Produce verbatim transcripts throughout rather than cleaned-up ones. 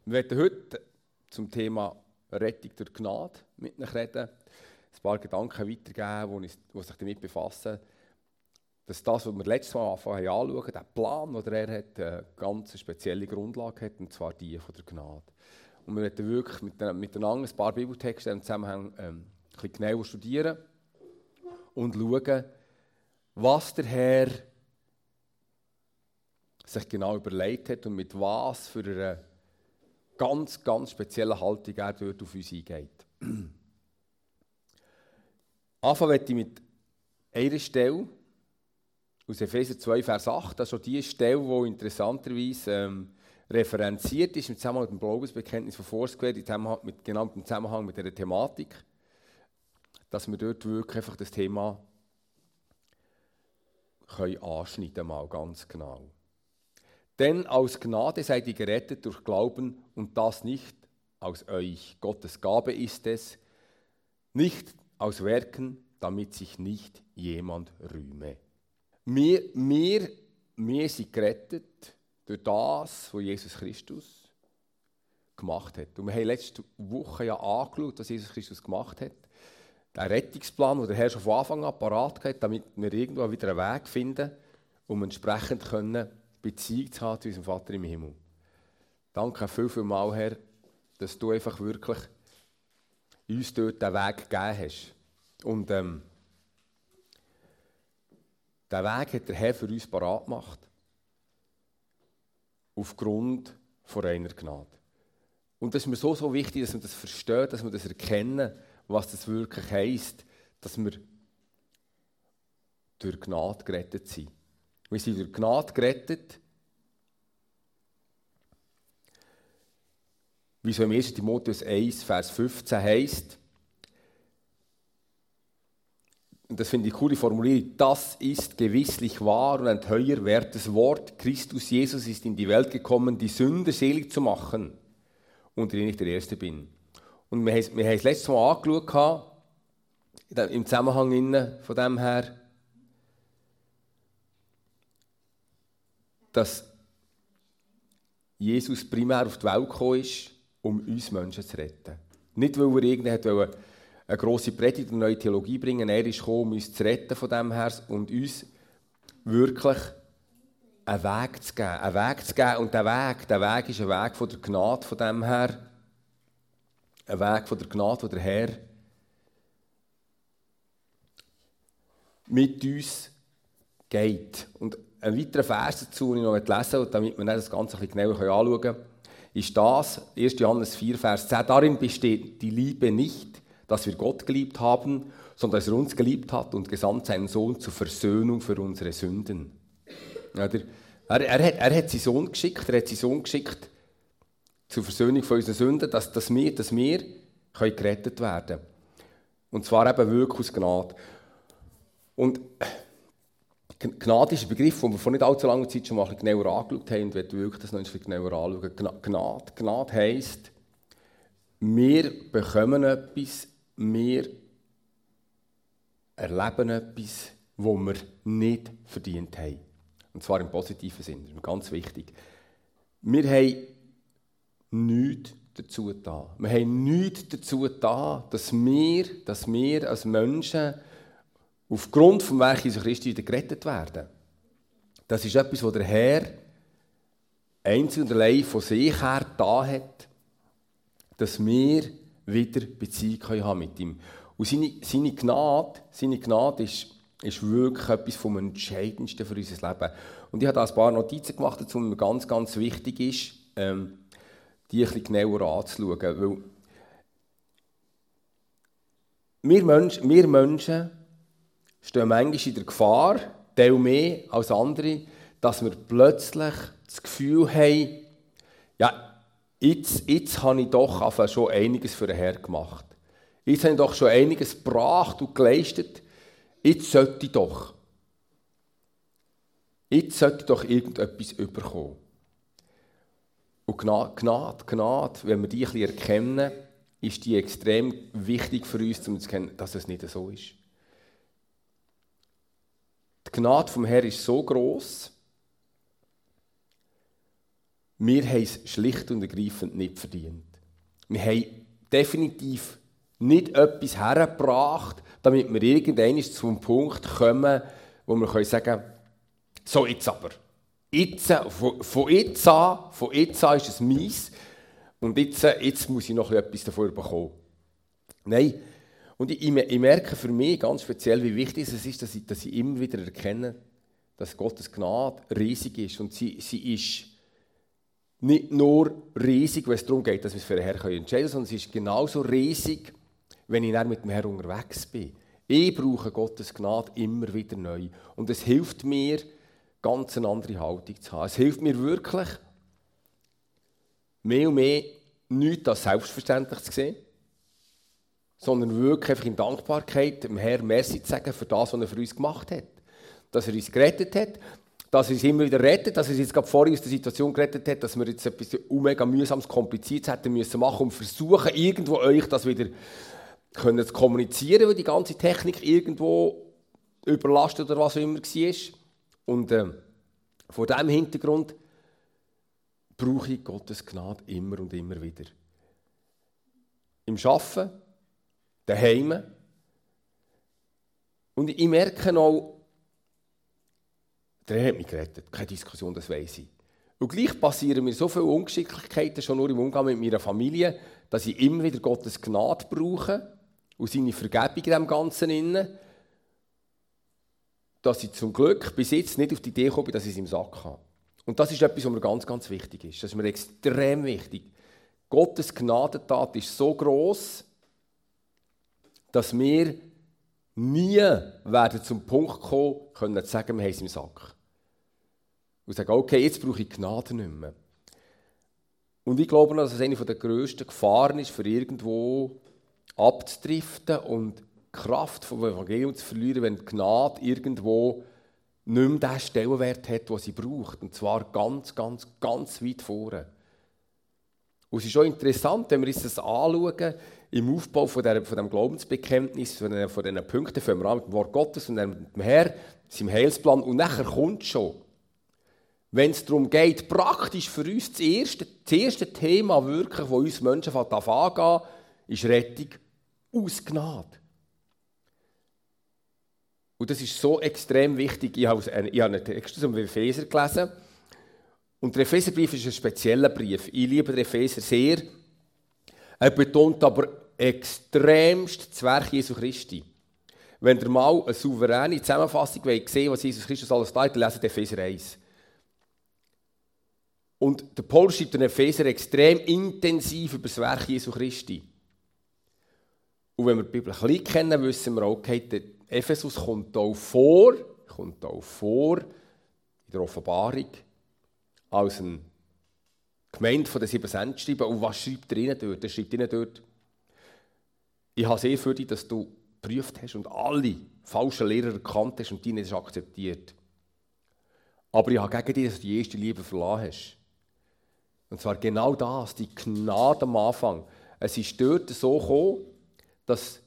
Wir werden heute zum Thema Rettung durch Gnade mit euch reden, ein paar Gedanken weitergeben, die sich damit befassen, dass das, was wir letztes Mal anfangen anschauen, der Plan, den er hat, eine ganz spezielle Grundlage hat, und zwar die von der Gnade. Und wir werden wirklich miteinander ein paar Bibeltexte im Zusammenhang ähm, ein bisschen genauer studieren und schauen, was der Herr sich genau überlegt hat und mit was für eine ganz, ganz spezielle Haltung er dort auf uns eingeht. Anfangen möchte ich mit einer Stelle aus Epheser zwei, Vers acht. Das ist schon die Stelle, die interessanterweise ähm, referenziert ist im Zusammenhang mit dem Glaubensbekenntnis von Foursquare, mit, genau im Zusammenhang mit dieser Thematik, dass wir dort wirklich einfach das Thema können anschneiden mal ganz genau. Denn aus Gnade seid ihr gerettet durch Glauben und das nicht aus euch. Gottes Gabe ist es, nicht aus Werken, damit sich nicht jemand rühme. Wir, wir, wir sind gerettet durch das, was Jesus Christus gemacht hat. Und wir haben letzte Woche ja angeschaut, was Jesus Christus gemacht hat. Der Rettungsplan, den der Herr schon von Anfang an parat hat, damit wir irgendwo wieder einen Weg finden, um entsprechend können Beziehung zu haben zu unserem Vater im Himmel. Danke viel, viel mal, Herr, dass du einfach wirklich uns dort den Weg gegeben hast. Und ähm, diesen Weg hat der Herr für uns parat gemacht. Aufgrund von reiner Gnade. Und das ist mir so, so wichtig, dass wir das verstehen, dass wir das erkennen, was das wirklich heisst, dass wir durch Gnade gerettet sind. Wir sind durch Gnade gerettet, wie es im ersten Timotheus eins, Vers fünfzehn heisst. Und das finde ich eine coole Formulierung. Das ist gewisslich wahr und ein teuer wertes Wort. Christus Jesus ist in die Welt gekommen, die Sünder selig zu machen, unter denen ich der Erste bin. Und wir haben, wir haben es letztes Mal angeschaut, im Zusammenhang von dem her, dass Jesus primär auf die Welt gekommen ist, um uns Menschen zu retten. Nicht, weil er irgendwie eine grosse Predigt und eine neue Theologie bringen, er ist gekommen, um uns zu retten von dem her und uns wirklich einen Weg zu geben. Einen Weg zu geben. Und der Weg, der Weg ist ein Weg von der Gnade von dem her. Ein Weg von der Gnade, wo der Herr mit uns geht. Und ein weiterer Vers dazu, den ich noch lesen möchte, damit wir das Ganze ein bisschen genauer anschauen können, ist das, erster Johannes vier, Vers zehn. Darin besteht die Liebe nicht, dass wir Gott geliebt haben, sondern dass er uns geliebt hat und gesandt seinen Sohn zur Versöhnung für unsere Sünden. Er, er, er, hat, er hat seinen Sohn geschickt, er hat seinen Sohn geschickt zur Versöhnung von unseren Sünden, dass, dass wir, dass wir können gerettet werden können. Und zwar eben wirklich aus Gnade. Und Gnade ist ein Begriff, den wir vor nicht allzu langer Zeit schon mal ein bisschen genauer angeschaut haben und wir wirklich das noch ein bisschen genauer anschauen. Gnade, Gnade heisst, wir bekommen etwas, wir erleben etwas, das wir nicht verdient haben. Und zwar im positiven Sinne, das ist ganz wichtig. Wir haben nichts dazu getan. Wir haben nichts dazu getan, dass wir, dass wir als Menschen aufgrund des Werkes Jesu Christi wieder gerettet werden. Das ist etwas, was der Herr einzig und allein von sich her da hat, dass wir wieder Beziehung haben können mit ihm. Und seine, seine Gnade, seine Gnade ist, ist wirklich etwas vom Entscheidendsten für unser Leben. Und ich habe da ein paar Notizen gemacht, dazu, was mir ganz, ganz wichtig ist, ähm, die ein bisschen genauer anzuschauen. Weil wir Menschen, wir Menschen stehen manchmal in der Gefahr, Teil mehr als andere, dass wir plötzlich das Gefühl haben, ja, jetzt, jetzt habe ich doch schon einiges für den Herrn gemacht. Jetzt habe ich doch schon einiges gebracht und geleistet. Jetzt sollte ich doch. Jetzt sollte ich doch irgendetwas überkommen. Und Gnade, Gnade, Gnade, wenn wir die ein bisschen erkennen, ist die extrem wichtig für uns, um zu erkennen, dass es nicht so ist. Die Gnade vom Herrn ist so gross wir haben es schlicht und ergreifend nicht verdient. Wir haben definitiv nicht etwas hergebracht, damit wir irgendwann zum Punkt kommen, wo wir sagen können, so jetzt aber. Jetzt, von, von jetzt an, von jetzt an ist es meins und jetzt, jetzt muss ich noch etwas davon bekommen. Nein. Und ich, ich merke für mich ganz speziell, wie wichtig es ist, dass ich, dass ich immer wieder erkenne, dass Gottes Gnade riesig ist. Und sie, sie ist nicht nur riesig, wenn es darum geht, dass wir es für den Herrn entscheiden können, sondern sie ist genauso riesig, wenn ich dann mit dem Herrn unterwegs bin. Ich brauche Gottes Gnade immer wieder neu. Und es hilft mir, ganz eine andere Haltung zu haben. Es hilft mir wirklich, mehr und mehr nichts als selbstverständlich zu sehen, sondern wirklich einfach in Dankbarkeit dem Herrn Merci zu sagen für das, was er für uns gemacht hat. Dass er uns gerettet hat, dass er uns immer wieder rettet, dass er uns jetzt gerade vorhin aus der Situation gerettet hat, dass wir jetzt etwas mega mühsames, kompliziertes hätten müssen machen und versuchen, irgendwo euch das wieder können zu kommunizieren, weil die ganze Technik irgendwo überlastet oder was auch immer war. Und äh, vor diesem Hintergrund brauche ich Gottes Gnade immer und immer wieder. Im Arbeiten, daheim. Und ich merke auch, der hat mich gerettet, keine Diskussion, das weiss ich. Und gleich passieren mir so viele Ungeschicklichkeiten schon nur im Umgang mit meiner Familie, dass ich immer wieder Gottes Gnade brauche und seine Vergebung in dem Ganzen inne, dass ich zum Glück bis jetzt nicht auf die Idee komme, dass ich es im Sack habe. Und das ist etwas, was mir ganz, ganz wichtig ist. Das ist mir extrem wichtig. Gottes Gnadentat ist so gross, dass wir nie werden zum Punkt kommen können, zu sagen, wir haben es im Sack. Und sagen, okay, jetzt brauche ich Gnade nicht mehr. Und ich glaube, dass es eine der grössten Gefahren ist, für irgendwo abzudriften und die Kraft vom Evangelium zu verlieren, wenn die Gnade irgendwo nicht mehr den Stellenwert hat, den sie braucht. Und zwar ganz, ganz, ganz weit vorne. Und es ist auch interessant, wenn wir uns das anschauen, im Aufbau von, der, von dem Glaubensbekenntnis, von diesen, von diesen Punkten, fangen wir an mit dem Wort Gottes und dann mit dem Herrn, seinem Heilsplan. Und nachher kommt schon, wenn es darum geht, praktisch für uns das erste, das erste Thema wirklich, das uns Menschen angehen, ist Rettung aus Gnade. Und das ist so extrem wichtig. Ich habe einen Text aus dem Epheser gelesen. Und der Epheserbrief ist ein spezieller Brief. Ich liebe den Epheser sehr. Er betont aber extremst das Werk Jesu Christi. Wenn ihr mal eine souveräne Zusammenfassung wollt sehen, was Jesus Christus alles da hat, dann lest Epheser eins. Und der Paulus schreibt den Epheser extrem intensiv über das Werk Jesu Christi. Und wenn wir die Bibel ein bisschen kennen, wissen wir auch, okay, der Ephesus kommt auch vor, kommt auch vor in der Offenbarung, als eine Gemeinde von den sieben Sendschreiben. Und was schreibt er ihnen dort? Er schreibt ihnen dort, ich habe sehr für dich, dass du geprüft hast und alle falschen Lehrer erkannt hast und die nicht akzeptiert. Aber ich habe gegen dich, dass du die erste Liebe verlassen hast. Und zwar genau das, die Gnade am Anfang. Es ist dort so gekommen, dass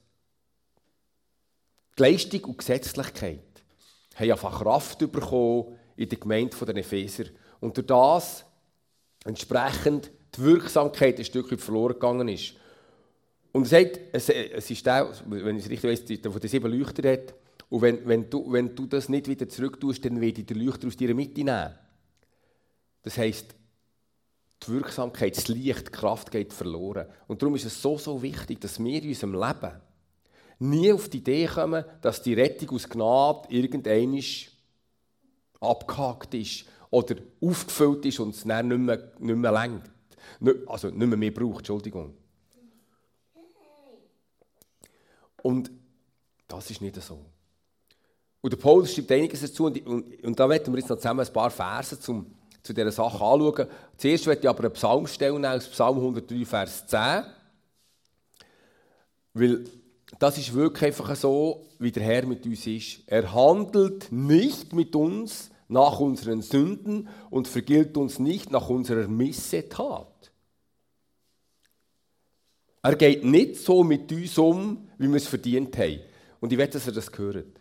die Leistung und Gesetzlichkeit haben einfach Kraft bekommen in der Gemeinde der Epheser. Und durch das entsprechend die Wirksamkeit ein Stück weit verloren gegangen ist. Und er sagt, es, es ist der, wenn ich es richtig weiss, der von den sieben Leuchtern hat. Und wenn, wenn, du, wenn du das nicht wieder zurück tust, dann werde ich den Leuchter aus deiner Mitte nehmen. Das heisst, die Wirksamkeit, das Licht, die Kraft geht verloren. Und darum ist es so, so wichtig, dass wir in unserem Leben nie auf die Idee kommen, dass die Rettung aus Gnade irgendeinmal abgehakt ist oder aufgefüllt ist und es dann nicht mehr, nicht mehr lenkt. Also nicht mehr, mehr braucht, Entschuldigung. Und das ist nicht so. Und der Paulus schreibt einiges dazu und, und, und da werden wir jetzt noch zusammen ein paar Verse zum, zu dieser Sache anschauen. Zuerst möchte ich aber einen Psalm stellen, aus Psalm hundertdrei, Vers zehn. Weil das ist wirklich einfach so, wie der Herr mit uns ist. Er handelt nicht mit uns nach unseren Sünden und vergilt uns nicht nach unserer Missetat. Er geht nicht so mit uns um, wie wir es verdient haben. Und ich will, dass ihr das hört.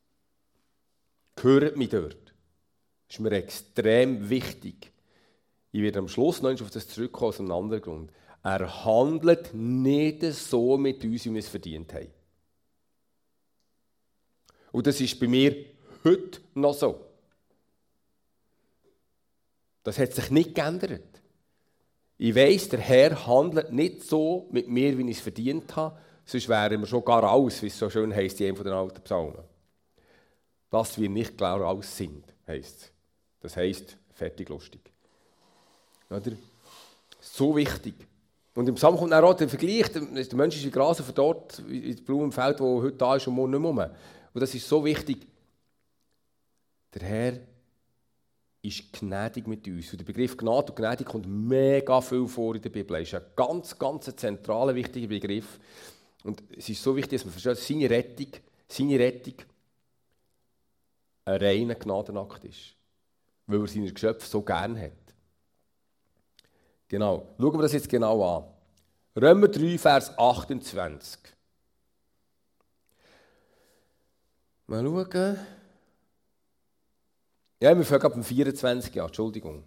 Hört mich dort. Das ist mir extrem wichtig. Ich werde am Schluss noch auf das zurückkommen, aus einem anderen Grund. Er handelt nicht so mit uns, wie wir es verdient haben. Und das ist bei mir heute noch so. Das hat sich nicht geändert. Ich weiss, der Herr handelt nicht so mit mir, wie ich es verdient habe, sonst wären wir schon gar aus, wie es so schön heisst in einem von den alten Psalmen. Dass wir nicht klar aus sind, heisst es. Das heisst, fertig lustig. Oder? So wichtig. Und im Psalm kommt dann auch der Vergleich, der Mensch ist wie Gras auf dort, wie das Blumenfeld, das heute da ist und morgen nicht mehr. Und das ist so wichtig. Der Herr ist gnädig mit uns. Und der Begriff Gnade und Gnädig kommt mega viel vor in der Bibel. Das ist ein ganz, ganz zentraler, wichtiger Begriff. Und es ist so wichtig, dass man versteht, dass seine Rettung, seine Rettung ein reiner Gnadenakt ist. Weil er seine Geschöpfe so gern hat. Genau. Schauen wir das jetzt genau an. Römer drei, Vers achtundzwanzig. Mal schauen. Ja, wir fangen ab dem vierundzwanzig an, Entschuldigung.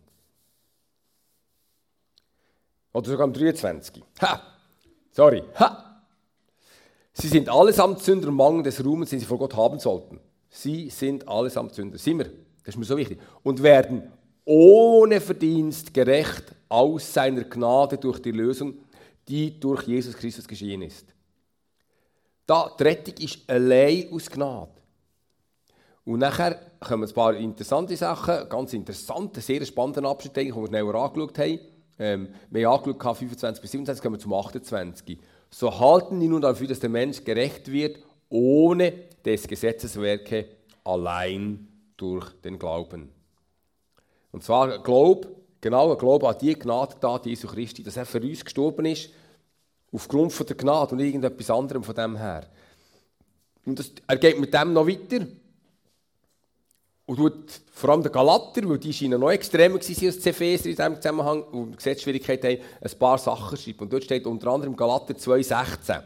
Oder sogar am dreiundzwanzig. Ha! Sorry. Ha! Sie sind allesamt Sünder und Mangel des Ruhmes, den sie vor Gott haben sollten. Sie sind allesamt Sünder. Sind wir? Das ist mir so wichtig. Und werden ohne Verdienst gerecht aus seiner Gnade durch die Lösung, die durch Jesus Christus geschehen ist. Da, die Rettung ist allein aus Gnade. Und nachher kommen ein paar interessante Sachen, ganz interessante, sehr spannende Abschnitte, die wir schneller angeschaut haben. Ähm, wir haben angeschaut, fünfundzwanzig bis siebenundzwanzig, kommen wir zum achtundzwanzig. So halten die nun dafür, dass der Mensch gerecht wird, ohne des Gesetzeswerke, allein durch den Glauben. Und zwar Glaub, genau ein Glaube an die Gnade da, Jesu Christi, dass er für uns gestorben ist, aufgrund von der Gnade und irgendetwas anderem von dem her. Und das, er geht mit dem noch weiter. Und tut vor allem den Galater, weil die scheinen noch extremer gewesen als die Epheser in diesem Zusammenhang und Gesetzesschwierigkeiten haben, ein paar Sachen schreiben. Und dort steht unter anderem Galater zwei sechzehn.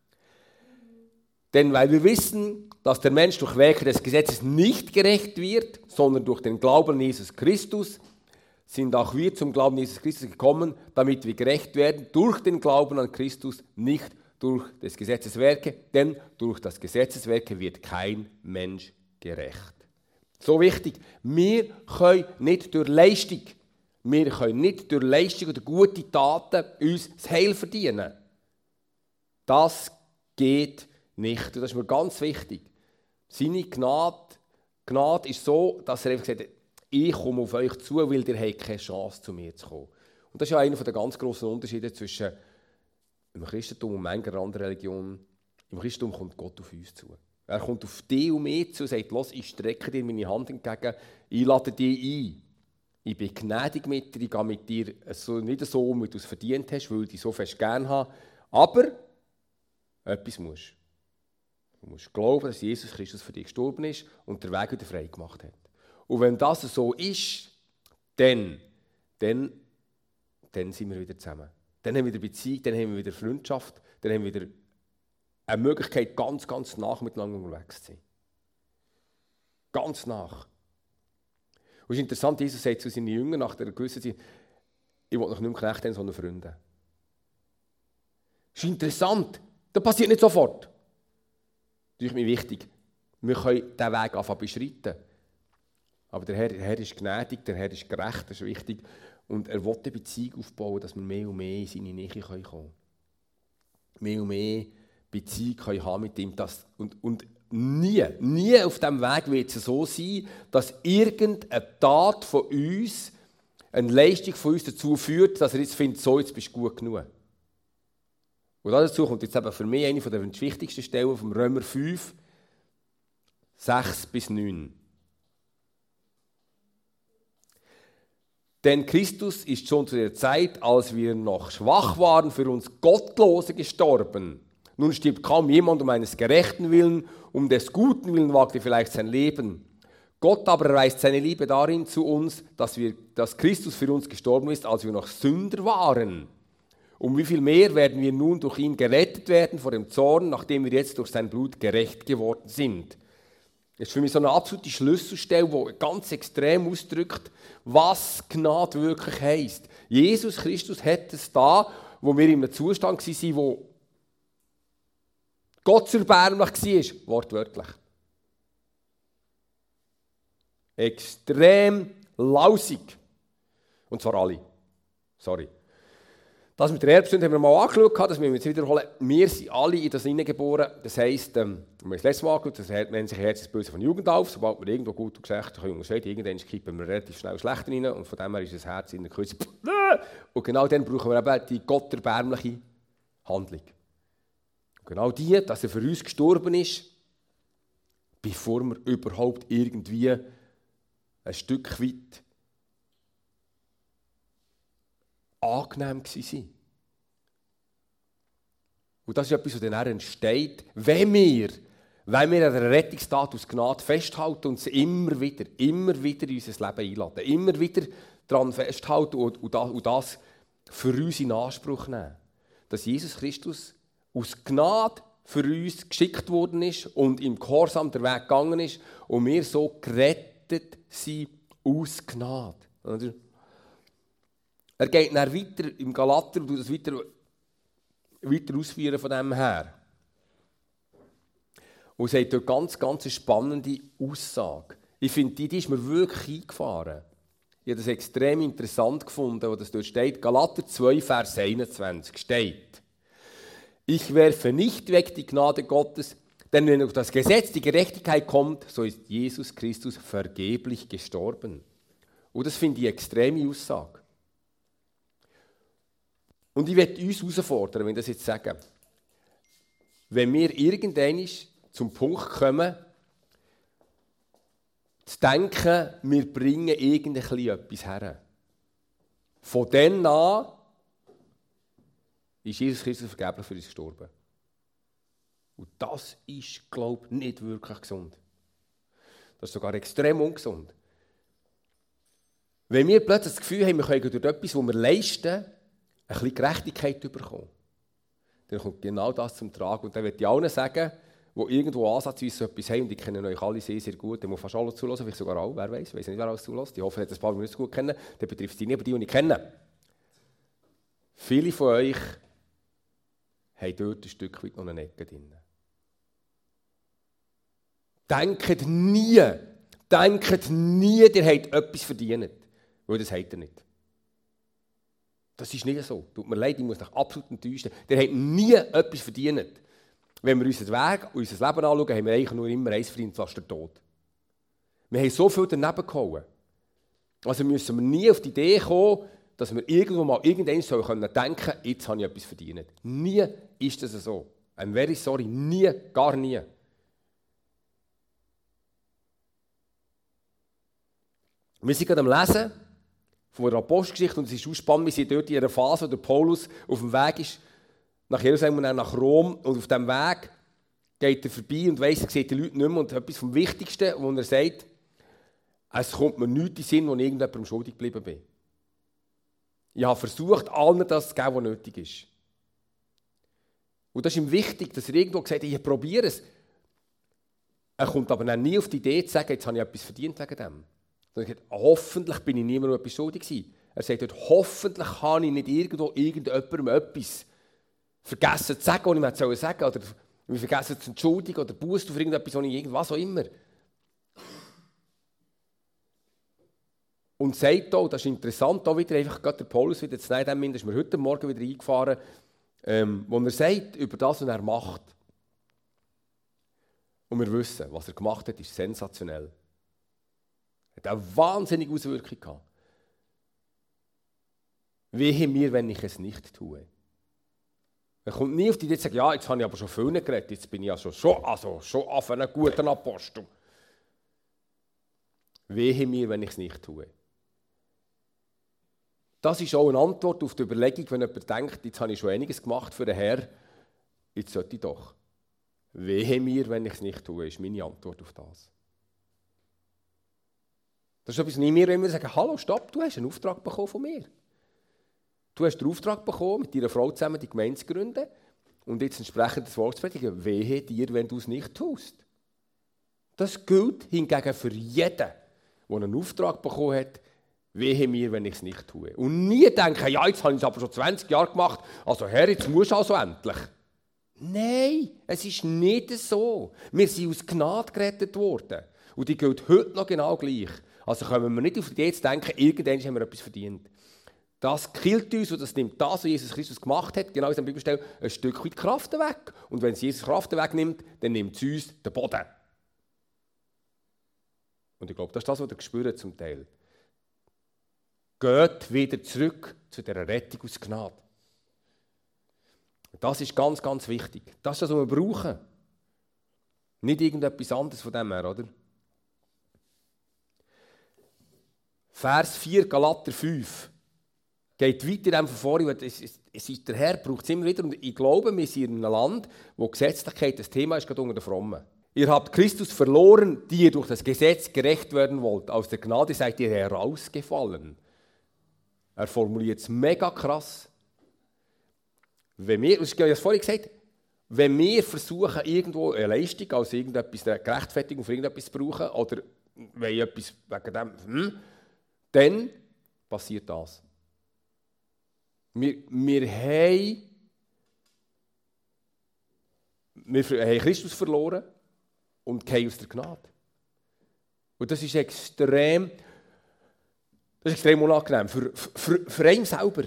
Denn weil wir wissen, dass der Mensch durch Werke des Gesetzes nicht gerecht wird, sondern durch den Glauben an Jesus Christus, sind auch wir zum Glauben an Jesus Christus gekommen, damit wir gerecht werden durch den Glauben an Christus, nicht durch des Gesetzes Werke, denn durch das Gesetzeswerke wird kein Mensch gerecht. So wichtig, wir können nicht durch Leistung, wir können nicht durch Leistung oder gute Taten uns das Heil verdienen. Das geht nicht. Und das ist mir ganz wichtig. Seine Gnade, Gnade ist so, dass er einfach sagt, ich komme auf euch zu, weil ihr habt keine Chance, zu mir zu kommen. Und das ist ja einer der ganz grossen Unterschiede zwischen dem Christentum und mancher anderen Religion. Im Christentum kommt Gott auf uns zu. Er kommt auf dich und mich zu und sagt, los, ich strecke dir meine Hand entgegen, ich lade dich ein. Ich bin gnädig mit dir, ich gehe mit dir so, nicht so um, wie du es verdient hast, weil ich dich so fest gerne habe. Aber etwas musst du. Du musst glauben, dass Jesus Christus für dich gestorben ist und den Weg wieder frei gemacht hat. Und wenn das so ist, dann, dann, dann sind wir wieder zusammen. Dann haben wir wieder Beziehung, dann haben wir wieder Freundschaft, dann haben wir wieder eine Möglichkeit, ganz, ganz nach miteinander unterwegs zu sein. Ganz nach. Und es ist interessant, Jesus sagt zu seinen Jüngern nach der gewissen Zeit, ich will noch nicht mehr Knechte haben, sondern Freunde. Es ist interessant, das passiert nicht sofort. Das ist mir wichtig. Wir können diesen Weg anfangen beschreiten. Aber der Herr, der Herr ist gnädig, der Herr ist gerecht, das ist wichtig. Und er will eine Beziehung aufbauen, dass wir mehr und mehr in seine Nähe kommen können. Mehr und mehr Beziehung können haben mit ihm. Das, und, und nie, nie auf diesem Weg wird es so sein, dass irgendeine Tat von uns, eine Leistung von uns dazu führt, dass er jetzt findet, so, jetzt bist du gut genug. Und dazu kommt jetzt eben für mich eine der wichtigsten Stellen vom Römer fünf, sechs bis neun. Denn Christus ist schon zu der Zeit, als wir noch schwach waren, für uns Gottlose gestorben. Nun stirbt kaum jemand um eines Gerechten willen, um des Guten willen wagt er vielleicht sein Leben. Gott aber erweist seine Liebe darin zu uns, dass, wir, dass Christus für uns gestorben ist, als wir noch Sünder waren. Um wie viel mehr werden wir nun durch ihn gerettet werden vor dem Zorn, nachdem wir jetzt durch sein Blut gerecht geworden sind. Das ist für mich so eine absolute Schlüsselstelle, die ganz extrem ausdrückt, was Gnade wirklich heisst. Jesus Christus hat es da, wo wir in einem Zustand waren, wo Gott erbärmlich war, wortwörtlich. Extrem lausig. Und zwar alle. Sorry. Das mit der Erbsünde haben wir mal angeschaut, das müssen wir jetzt wiederholen. Wir sind alle in das hineingeboren. Das heisst, ähm, wir haben das letzte Mal angeschaut, das nennt sich Herz des Bösen von Jugend auf. Sobald wir irgendwo gut und gesagt haben, unterscheiden, irgendwann kippen wir relativ schnell schlecht rein und von dem her ist das Herz in der Kürze. Und genau dann brauchen wir eben die gotterbärmliche Handlung. Und genau die, dass er für uns gestorben ist, bevor wir überhaupt irgendwie ein Stück weit angenehm waren. Und das ist etwas, was dann entsteht, wenn wir, wenn wir an der Rettungstat aus Gnade festhalten und es immer wieder, immer wieder in unser Leben einladen, immer wieder daran festhalten und, und, das, und das für uns in Anspruch nehmen. Dass Jesus Christus aus Gnade für uns geschickt worden ist und im Gehorsam der Weg gegangen ist und wir so gerettet sind aus Gnade. Oder? Er geht dann weiter im Galater und tut das weiter, weiter ausführen von dem her. Und sagt dort ganz, ganz eine spannende Aussage. Ich finde, die, die ist mir wirklich eingefahren. Ich habe das extrem interessant gefunden, wo das dort steht. Galater zwei, Vers einundzwanzig steht: Ich werfe nicht weg die Gnade Gottes, denn wenn durch das Gesetz die Gerechtigkeit kommt, so ist Jesus Christus vergeblich gestorben. Und das finde ich eine extreme Aussage. Und ich möchte uns herausfordern, wenn ich das jetzt sage. Wenn wir irgendwann zum Punkt kommen, zu denken, wir bringen irgendetwas her. Von dann an ist Jesus Christus vergeblich für uns gestorben. Und das ist, glaube ich, nicht wirklich gesund. Das ist sogar extrem ungesund. Wenn wir plötzlich das Gefühl haben, wir können durch etwas, was wir leisten, ein bisschen Gerechtigkeit bekommen, dann kommt genau das zum Tragen. Und dann möchte ich allen sagen, die irgendwo ansatzweise so etwas haben, und ich kenne euch alle sehr, sehr gut, die muss fast alle zulassen, vielleicht sogar alle, wer weiß, ich weiß nicht, wer alles zulässt. Ich hoffe, ihr habt ein paar, die nicht so gut kennen, dann betrifft es die nicht, aber die, die ich kenne. Viele von euch haben dort ein Stück weit noch eine Ecke drin. Denkt nie, denkt nie, ihr habt etwas verdient, weil das habt ihr nicht. Das ist nicht so. Tut mir leid, ich muss euch absolut enttäuschen. Ihr habt nie etwas verdient. Wenn wir unseren Weg, unser Leben anschauen, haben wir eigentlich nur immer eins verdient, fast der Tod. Wir haben so viel daneben gehauen. Also müssen wir nie auf die Idee kommen, dass wir irgendwo mal irgendwann so denken können, jetzt habe ich etwas verdient. Nie ist das so. I'm very sorry, nie, gar nie. Wir sind gerade am Lesen von der Apostelgeschichte und es ist auch spannend, wie sie dort in einer Phase, wo der Paulus auf dem Weg ist, nach Jerusalem und dann nach Rom, und auf diesem Weg geht er vorbei und weiss, er sieht die Leute nicht mehr, und etwas vom Wichtigsten, wo er sagt, es kommt mir nichts in den Sinn, wo ich irgendjemandem schuldig geblieben bin. Ich habe versucht, allen das zu geben, was nötig ist. Und das ist ihm wichtig, dass er irgendwo gesagt hat, ich probiere es. Er kommt aber dann nie auf die Idee zu sagen, jetzt habe ich etwas verdient wegen dem. Er sagt, hoffentlich bin ich niemandem etwas schuldig gewesen. Er sagt dort, hoffentlich habe ich nicht irgendwo irgendjemandem etwas vergessen zu sagen, was ich mir sagen sollte, oder mich vergessen zu entschuldigen, oder Buße für irgendetwas, was ich irgendwas auch immer. Und sagt auch, das ist interessant, auch wieder einfach gerade der Paulus wieder zu nehmen, dem ist mir heute Morgen wieder eingefahren, ähm, wo er sagt, über das, was er macht. Und wir wissen, was er gemacht hat, ist sensationell. Hat eine wahnsinnige Auswirkung gehabt. Wehe mir, wenn ich es nicht tue. Er kommt nie auf die Idee zu sagen, ja, jetzt habe ich aber schon viel geredet, jetzt bin ich also schon, also schon auf einen guten Apostel. Wehe mir, wenn ich es nicht tue. Das ist auch eine Antwort auf die Überlegung, wenn jemand denkt, jetzt habe ich schon einiges gemacht für den Herrn, jetzt sollte ich doch. Wehe mir, wenn ich es nicht tue, ist meine Antwort auf das. Das ist etwas, was ich mir immer sage, hallo, stopp, du hast einen Auftrag bekommen von mir. Du hast den Auftrag bekommen, mit deiner Frau zusammen die Gemeinde zu gründen und jetzt entsprechend das Wort zu predigen. Wehe dir, wenn du es nicht tust. Das gilt hingegen für jeden, der einen Auftrag bekommen hat, wehe mir, wenn ich es nicht tue. Und nie denken, ja, jetzt habe ich es aber schon zwanzig Jahre gemacht, also Herr, jetzt musst du also endlich. Nein, es ist nicht so. Wir sind aus Gnade gerettet worden. Und die gilt heute noch genau gleich. Also können wir nicht auf die Idee zu denken, irgendwann haben wir etwas verdient. Das killt uns und das nimmt das, was Jesus Christus gemacht hat, genau in der Bibelstelle, ein Stück weit Kraft weg. Und wenn es Jesus Kraft wegnimmt, dann nimmt es uns den Boden. Und ich glaube, das ist das, was ihr spürt zum Teil. Geht wieder zurück zu dieser Rettung aus Gnade. Das ist ganz, ganz wichtig. Das ist das, was wir brauchen. Nicht irgendetwas anderes von dem her, oder? Vers vier, Galater fünf. Geht weiter in dem Verfahren. Es ist, der Herr braucht es immer wieder. Und ich glaube, wir sind in einem Land, wo Gesetzlichkeit das Thema ist, gerade unter den Frommen. Ihr habt Christus verloren, die ihr durch das Gesetz gerecht werden wollt. Aus der Gnade seid ihr herausgefallen. Er formuliert es mega krass. Wenn wir, ich habe es vorhin gesagt, wenn wir versuchen, irgendwo eine Leistung als irgendetwas, eine Gerechtfertigung für irgendetwas zu brauchen, oder wenn etwas wegen dem, hm, dann passiert das. Wir, wir, haben, wir haben Christus verloren und gehen aus der Gnade. Und das ist extrem, das ist extrem unangenehm für, für, für einen selber.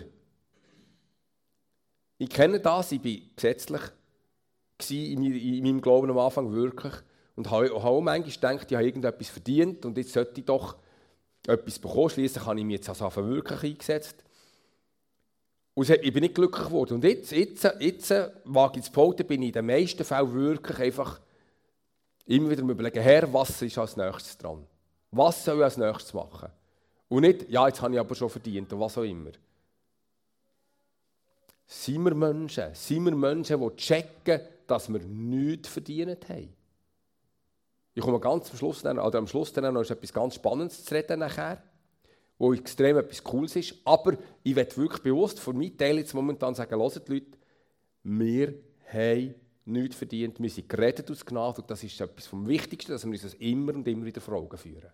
Ich kenne das, ich war gesetzlich in meinem Glauben am Anfang wirklich und habe auch manchmal gedacht, ich habe irgendetwas verdient und jetzt sollte ich doch etwas bekommen. Schliesslich habe ich mich jetzt als Anfang wirklich eingesetzt. Und ich bin nicht glücklich geworden. Und jetzt, jetzt, jetzt wage ich zu behaupten, bin ich in den meisten Fällen wirklich einfach immer wieder überlegen, Herr, was ist als nächstes dran? Was soll ich als nächstes machen? Und nicht, ja, jetzt habe ich aber schon verdient und was auch immer. Sind wir Menschen, sind wir Menschen, die checken, dass wir nichts verdient haben? Ich komme ganz am Schluss, oder am Schluss dann noch etwas ganz Spannendes zu reden nachher, wo extrem etwas Cooles ist. Aber ich möchte wirklich bewusst von meinem Teil jetzt momentan sagen, hört die Leute, wir haben nichts verdient, wir sind gerettet aus Gnade und das ist etwas vom Wichtigsten, dass wir uns das immer und immer wieder vor Augen führen.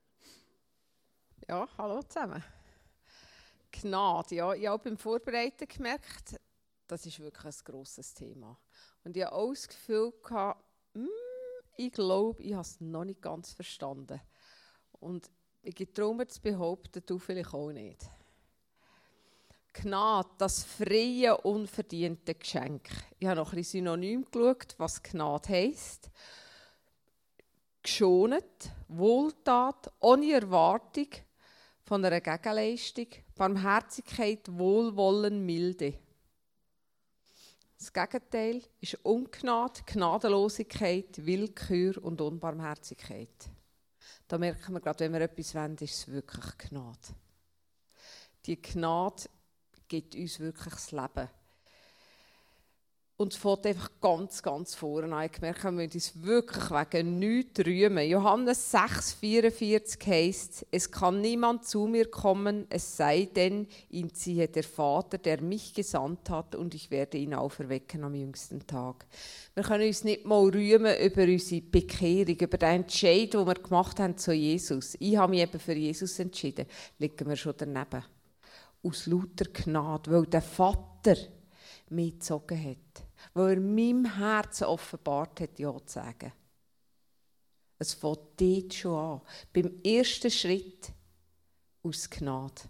Ja, hallo zusammen. Gnade, ja, ich habe beim Vorbereiten gemerkt, das ist wirklich ein grosses Thema. Und ich hatte auch das Gefühl, hm, ich glaube, ich habe es noch nicht ganz verstanden. Und ich gehe darum zu behaupten, du vielleicht auch nicht. Gnade, das freie, unverdiente Geschenk. Ich habe noch ein bisschen Synonym geschaut, was Gnade heisst. Geschont, Wohltat, ohne Erwartung von einer Gegenleistung, Barmherzigkeit, Wohlwollen, Milde. Das Gegenteil ist Ungnade, Gnadenlosigkeit, Willkür und Unbarmherzigkeit. Da merken wir gerade, wenn wir etwas wollen, ist es wirklich Gnade. Die Gnade gibt uns wirklich das Leben. Und es fängt einfach ganz, ganz vorne an. Ich merke, wir müssen uns wirklich wegen nichts rühmen. Johannes sechs vierundvierzig heisst, es kann niemand zu mir kommen, es sei denn, ihn ziehe der Vater, der mich gesandt hat, und ich werde ihn auferwecken am jüngsten Tag. Wir können uns nicht mal rühmen über unsere Bekehrung, über den Entscheid, den wir gemacht haben zu Jesus. Ich habe mich eben für Jesus entschieden. Liegen wir schon daneben. Aus lauter Gnade, weil der Vater mich gezogen hat. Weil er meinem Herzen offenbart hat, ja zu sagen. Es fängt dort schon an. Beim ersten Schritt aus Gnade.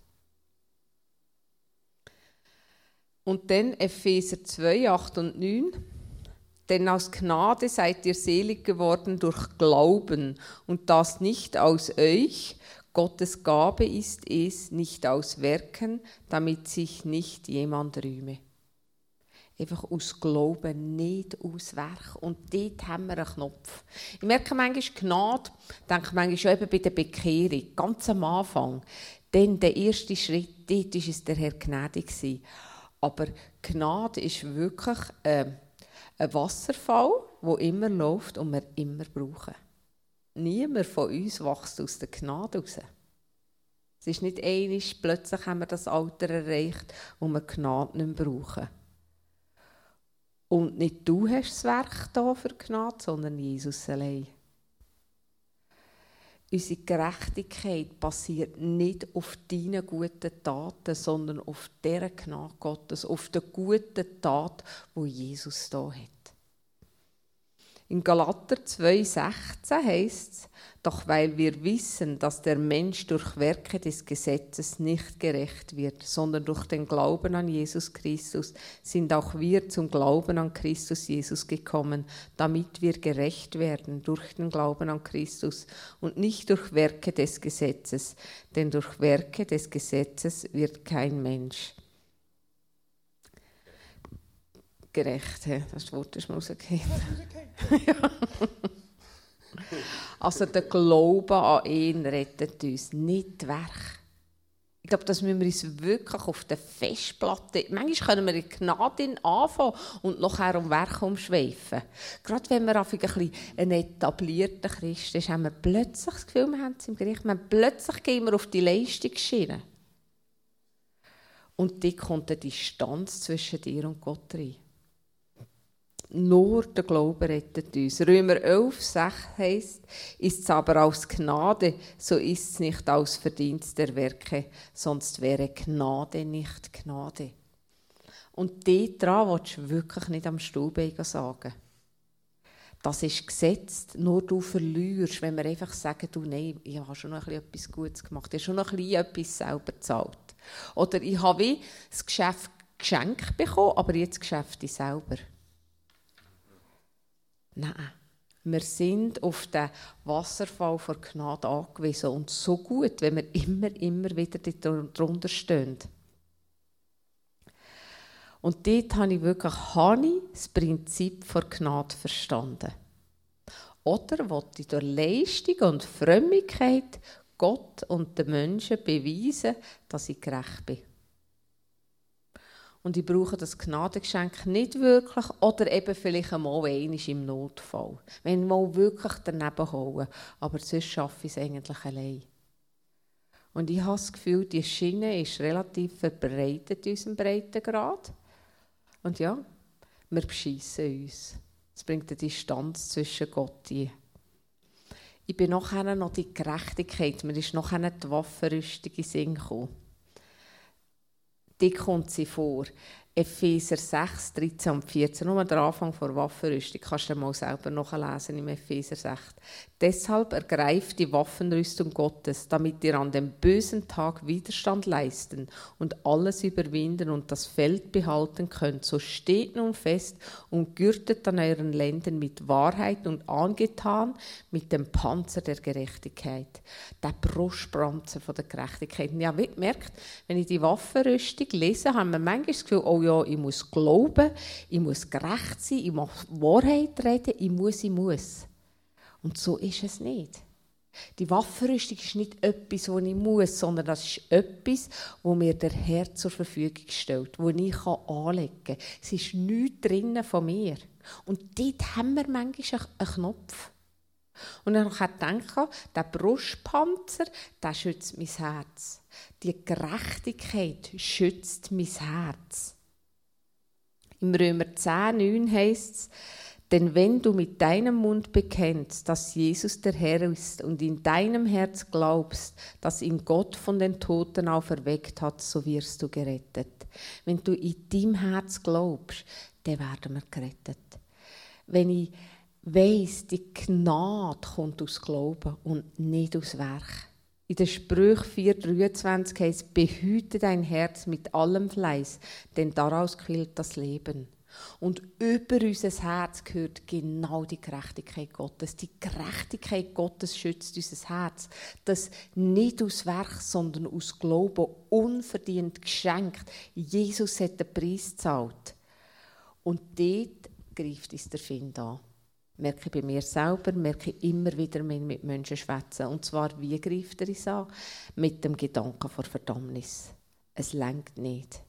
Und dann Epheser zwei, acht und neun. Denn aus Gnade seid ihr selig geworden durch Glauben. Und das nicht aus euch. Gottes Gabe ist es, nicht aus Werken, damit sich nicht jemand rühme. Einfach aus Glauben, nicht aus Werk. Und dort haben wir einen Knopf. Ich merke manchmal Gnade, denke manchmal schon eben bei der Bekehrung, ganz am Anfang. Dann der erste Schritt, dort war es der Herr gnädig. Aber Gnade ist wirklich äh, ein Wasserfall, der immer läuft und wir immer brauchen. Niemand von uns wächst aus der Gnade raus. Es ist nicht einmal, plötzlich haben wir das Alter erreicht, wo wir Gnade nicht mehr brauchen. Und nicht du hast das Werk da für Gnade, sondern Jesus allein. Unsere Gerechtigkeit basiert nicht auf deinen guten Taten, sondern auf der Gnade Gottes, auf der guten Tat, die Jesus da hat. In Galater zwei sechzehn heisst es, doch weil wir wissen, dass der Mensch durch Werke des Gesetzes nicht gerecht wird, sondern durch den Glauben an Jesus Christus, sind auch wir zum Glauben an Christus Jesus gekommen, damit wir gerecht werden durch den Glauben an Christus und nicht durch Werke des Gesetzes, denn durch Werke des Gesetzes wird kein Mensch gerecht. Das Wort ist mir rausgefallen. Ja. Also der Glaube an ihn rettet uns, nicht die Werke. Ich glaube, das müssen wir uns wirklich auf der Festplatte... Manchmal können wir in Gnade anfangen und nachher um Werke umschweifen. Gerade wenn wir ein bisschen ein etablierter Christ ist, haben wir plötzlich das Gefühl, wir haben es im Gericht, wir haben plötzlich gehen wir auf die Leistungsschiene. Und die kommt eine Distanz zwischen dir und Gott rein. Nur der Glaube rettet uns. Römer elf sechs heisst, ist es aber aus Gnade, so ist es nicht aus Verdienst der Werke, sonst wäre Gnade nicht Gnade. Und dort dran willst du wirklich nicht am Stuhlbein sagen. Das ist gesetzt, nur du verlierst, wenn wir einfach sagen, du, nein, ich habe schon noch etwas Gutes gemacht, ich habe schon noch etwas selber gezahlt. Oder ich habe wie das Geschäft geschenkt bekommen, aber jetzt Geschäfte selber. Nein, wir sind auf den Wasserfall der Gnade angewiesen und so gut, wenn wir immer, immer wieder darunter stehen. Und dort habe ich wirklich habe ich das Prinzip der Gnade verstanden. Oder wollte ich durch Leistung und Frömmigkeit Gott und den Menschen beweisen, dass ich gerecht bin. Und ich brauche das Gnadengeschenk nicht wirklich oder eben vielleicht einmal einmal im Notfall. Wenn ich mal wirklich daneben haue. Aber sonst schaffe ich es eigentlich allein. Und ich habe das Gefühl, die Schiene ist relativ verbreitet in unserem Breitengrad. Und ja, wir beschissen uns. Es bringt eine Distanz zwischen Gott ein. Ich bin nachher noch die Gerechtigkeit, mir ist nachher die Waffenrüstung in den Sinn gekommen. Die kommt sie vor. Epheser sechs, dreizehn und vierzehn. Nur der Anfang der Waffenrüstung. Kannst du mal selber nachlesen im Epheser sechs. Deshalb ergreift die Waffenrüstung Gottes, damit ihr an dem bösen Tag Widerstand leisten und alles überwinden und das Feld behalten könnt. So steht nun fest und gürtet an euren Lenden mit Wahrheit und angetan mit dem Panzer der Gerechtigkeit. Der Brustpanzer von der Gerechtigkeit. Ja, wie merkt, wenn ich die Waffenrüstung lese, haben wir manchmal das Gefühl, oh ja, ich muss glauben, ich muss gerecht sein, ich muss Wahrheit reden, ich muss, ich muss. Und so ist es nicht. Die Waffenrüstung ist nicht etwas, was ich muss, sondern das ist etwas, das mir der Herr zur Verfügung stellt, das ich anlegen kann. Es ist nichts drinnen von mir. Und dort haben wir manchmal einen Knopf. Und dann kann ich denken, der Brustpanzer, der schützt mein Herz. Die Gerechtigkeit schützt mein Herz. Im Römer zehn neun heisst es, denn wenn du mit deinem Mund bekennst, dass Jesus der Herr ist und in deinem Herz glaubst, dass ihn Gott von den Toten auferweckt hat, so wirst du gerettet. Wenn du in deinem Herz glaubst, dann werden wir gerettet. Wenn ich weiss, die Gnade kommt aus Glauben und nicht aus Werk. In der Sprüche vier dreiundzwanzig heisst es, behüte dein Herz mit allem Fleiß, denn daraus quillt das Leben. Und über unser Herz gehört genau die Gerechtigkeit Gottes. Die Gerechtigkeit Gottes schützt unser Herz. Das nicht aus Werk, sondern aus Glauben, unverdient geschenkt. Jesus hat den Preis gezahlt. Und dort greift uns der Find an. Merke ich bei mir selber, merke ich immer wieder, wenn ich mit Menschen schwätze. Und zwar, wie greift er uns an? Mit dem Gedanken vor Verdammnis. Es reicht nicht.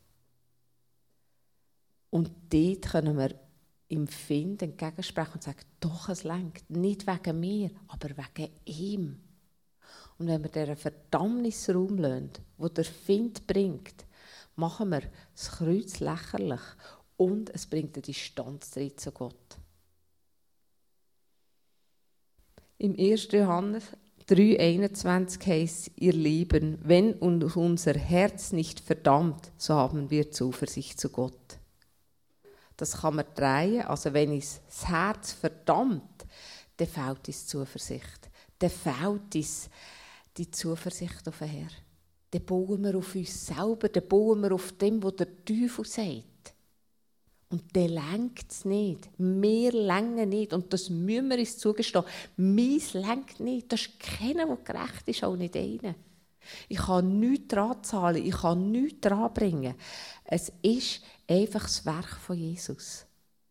Und dort können wir im Find entgegensprechen und sagen, doch, es reicht. Nicht wegen mir, aber wegen ihm. Und wenn wir diesen Verdammnisraum lassen, wo der Find bringt, machen wir das Kreuz lächerlich und es bringt eine Distanz zu Gott. Im ersten Johannes drei einundzwanzig heisst, ihr Lieben, wenn uns unser Herz nicht verdammt, so haben wir Zuversicht zu Gott. Das kann man drehen, also wenn uns das Herz verdammt, dann fehlt uns Zuversicht. Dann fehlt uns die Zuversicht auf den Herrn. Dann bauen wir auf uns selber, dann bauen wir auf dem, was der Teufel sagt. Und der lenkt es nicht. Wir lenken nicht. Und das müssen wir uns zugestehen. Meins lenkt nicht. Das ist keiner, der gerecht ist, auch nicht einer. Ich kann nichts dran zahlen, ich kann nichts dran bringen. Es ist einfach das Werk von Jesus.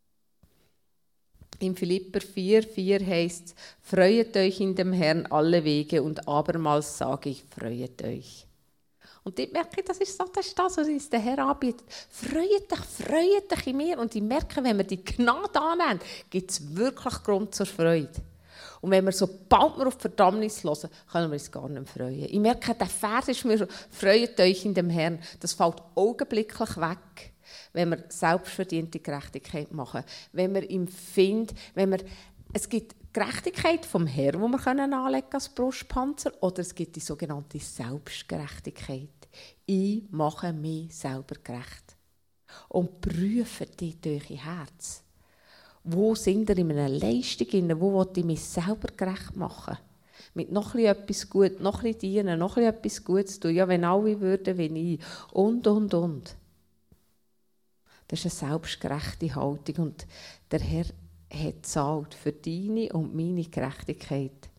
In Philipper vier, vier heisst es, freut euch in dem Herrn alle Wege und abermals sage ich, freut euch. Und ich merke, das ist, so, das ist das, was uns der Herr anbietet. Freut dich, freut dich in mir. Und ich merke, wenn wir die Gnade annehmen, gibt es wirklich Grund zur Freude. Und wenn wir sobald wir auf die Verdammnis hören, können wir uns gar nicht freuen. Ich merke, der Vers ist mir, freut euch in dem Herrn. Das fällt augenblicklich weg, wenn wir selbstverdiente Gerechtigkeit machen. Wenn wir ihm finden, wenn wir, es gibt Gerechtigkeit vom Herrn, die wir können anlegen als Brustpanzer, oder es gibt die sogenannte Selbstgerechtigkeit. Ich mache mich selber gerecht. Und prüfe die durch ihr Herz. Wo sind ihr in einer Leistung, wo will ich mich selber gerecht machen? Mit noch etwas Gutes, noch etwas dienen, noch etwas Gutes tun. Ja, wenn alle würden wie ich. Und, und, und. Das ist eine selbstgerechte Haltung. Und der Herr hat gezahlt für deine und meine Gerechtigkeit.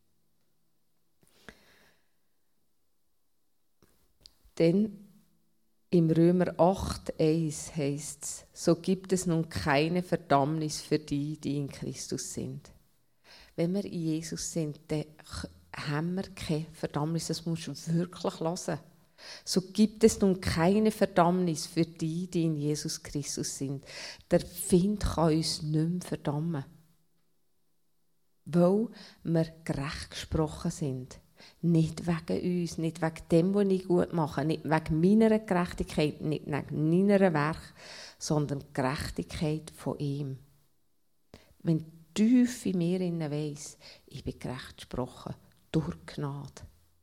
Denn im Römer acht, eins heisst es, so gibt es nun keine Verdammnis für die, die in Christus sind. Wenn wir in Jesus sind, dann haben wir keine Verdammnis, das musst du wirklich hören. So gibt es nun keine Verdammnis für die, die in Jesus Christus sind. Der Feind kann uns nicht mehr verdammen, weil wir gerecht gesprochen sind. Nicht wegen uns, nicht wegen dem, was ich gut mache, nicht wegen meiner Gerechtigkeit, nicht wegen meiner Werke, sondern die Gerechtigkeit von ihm. Wenn tief in mir weiss, ich bin gerecht gesprochen, durch Gnade.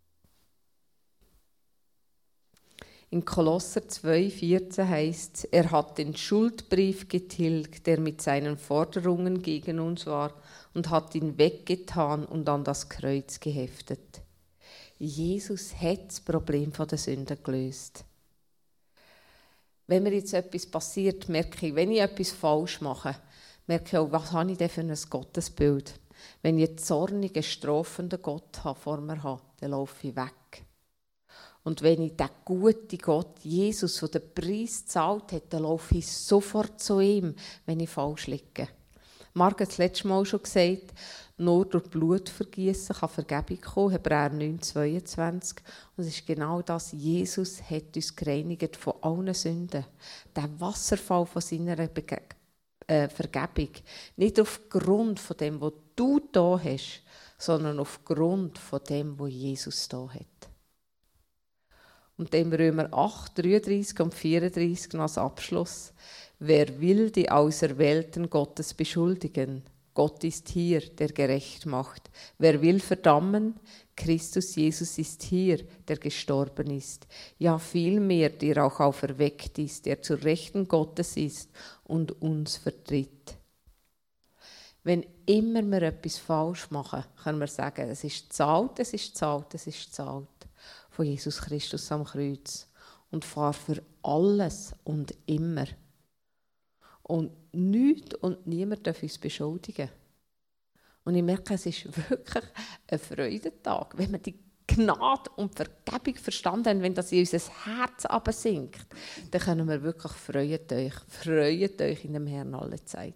In Kolosser zwei vierzehn heisst es, er hat den Schuldbrief getilgt, der mit seinen Forderungen gegen uns war, und hat ihn weggetan und an das Kreuz geheftet. Jesus hat das Problem der Sünde gelöst. Wenn mir jetzt etwas passiert, merke ich, wenn ich etwas falsch mache, merke ich auch, was habe ich denn für ein Gottesbild? Wenn ich einen zornigen, strafenden Gott vor mir habe, dann laufe ich weg. Und wenn ich den guten Gott, Jesus, der den Preis gezahlt hat, dann laufe ich sofort zu ihm, wenn ich falsch liege. Marc hat das letzte Mal schon gesagt, nur durch Blutvergießen kann Vergebung kommen, Hebräer neun zweiundzwanzig. Und es ist genau das, Jesus hat uns gereinigt von allen Sünden. Der Wasserfall von seiner Bege- äh, Vergebung. Nicht aufgrund von dem, was du da hast, sondern aufgrund von dem, was Jesus da hat. Und im Römer acht, dreiunddreißig und vierunddreißig noch als Abschluss. Wer will die Auserwählten Gottes beschuldigen? Gott ist hier, der gerecht macht. Wer will verdammen? Christus Jesus ist hier, der gestorben ist. Ja, vielmehr, der auch auferweckt ist, der zur Rechten Gottes ist und uns vertritt. Wenn immer wir etwas falsch machen, können wir sagen, es ist zahlt, es ist zahlt, es ist zahlt. Von Jesus Christus am Kreuz und fahr für alles und immer. Und nichts und niemand darf uns beschuldigen. Und ich merke, es ist wirklich ein Freudentag, wenn wir die Gnade und Vergebung verstanden haben, wenn das in unser Herz absinkt, dann können wir wirklich freut euch, freut euch in dem Herrn alle Zeit.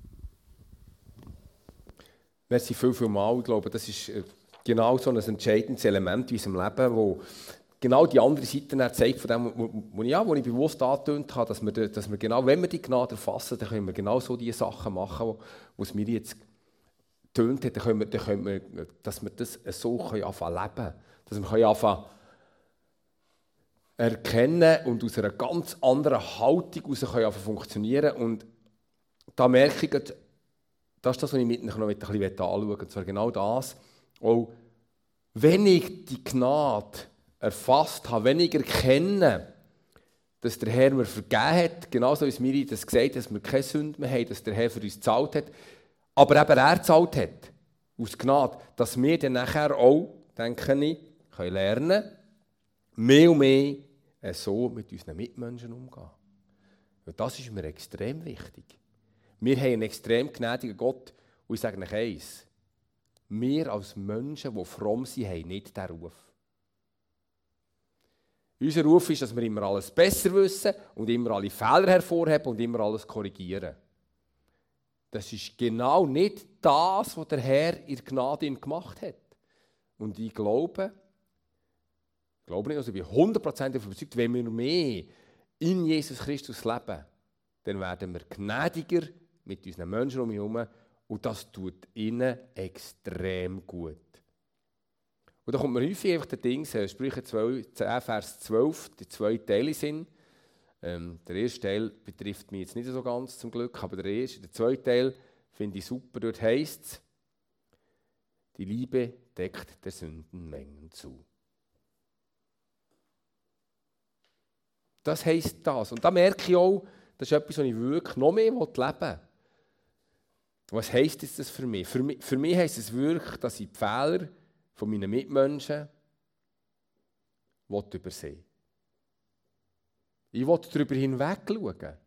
Merci viel, viel mal. Ich glaube, das ist genau so ein entscheidendes Element in unserem Leben, wo genau die andere Seite zeigt von dem, wo, wo, ja, wo ich bewusst angetönt habe, dass wir, dass wir genau, wenn wir die Gnade erfassen, dann können wir genau so die Sachen machen, wo es mir jetzt getönt hat, dann können wir, dann können wir, dass wir das so anfangen leben, dass wir anfangen erkennen und aus einer ganz anderen Haltung heraus anfangen funktionieren. Und da merke ich, das ist das, was ich mit noch ein bisschen anschauen möchte, und zwar genau das, auch wenn ich die Gnade erfasst habe, wenn ich erkenne, dass der Herr mir vergeben hat, genauso wie es Miri das gesagt hat, dass wir keine Sünde mehr haben, dass der Herr für uns gezahlt hat, aber eben er gezahlt hat, aus Gnade, dass wir dann nachher auch, denke ich, können lernen, mehr und mehr so mit unseren Mitmenschen umgehen. Und das ist mir extrem wichtig. Wir haben einen extrem gnädigen Gott und ich sage euch eins, wir als Menschen, die fromm sind, haben nicht diesen Ruf. Unser Ruf ist, dass wir immer alles besser wissen und immer alle Fehler hervorheben und immer alles korrigieren. Das ist genau nicht das, was der Herr in der Gnade gemacht hat. Und ich glaube, ich glaube nicht, also ich bin hundert Prozent davon überzeugt, wenn wir mehr in Jesus Christus leben, dann werden wir gnädiger mit unseren Menschen um uns herum und das tut ihnen extrem gut. Und da kommt man häufig einfach der Ding, Sprüche zehn, Vers zwölf, die zwei Teile sind. Ähm, der erste Teil betrifft mich jetzt nicht so ganz zum Glück, aber der erste, der zweite Teil finde ich super. Dort heisst es, die Liebe deckt der Sündenmengen zu. Das heisst das. Und da merke ich auch, das ist etwas, was ich wirklich noch mehr leben will. Was heisst das für mich? Für mich, für mich heisst es wirklich, dass ich die Fehler von meinen Mitmenschen übersehen will. Ich will darüber hinweg schauen.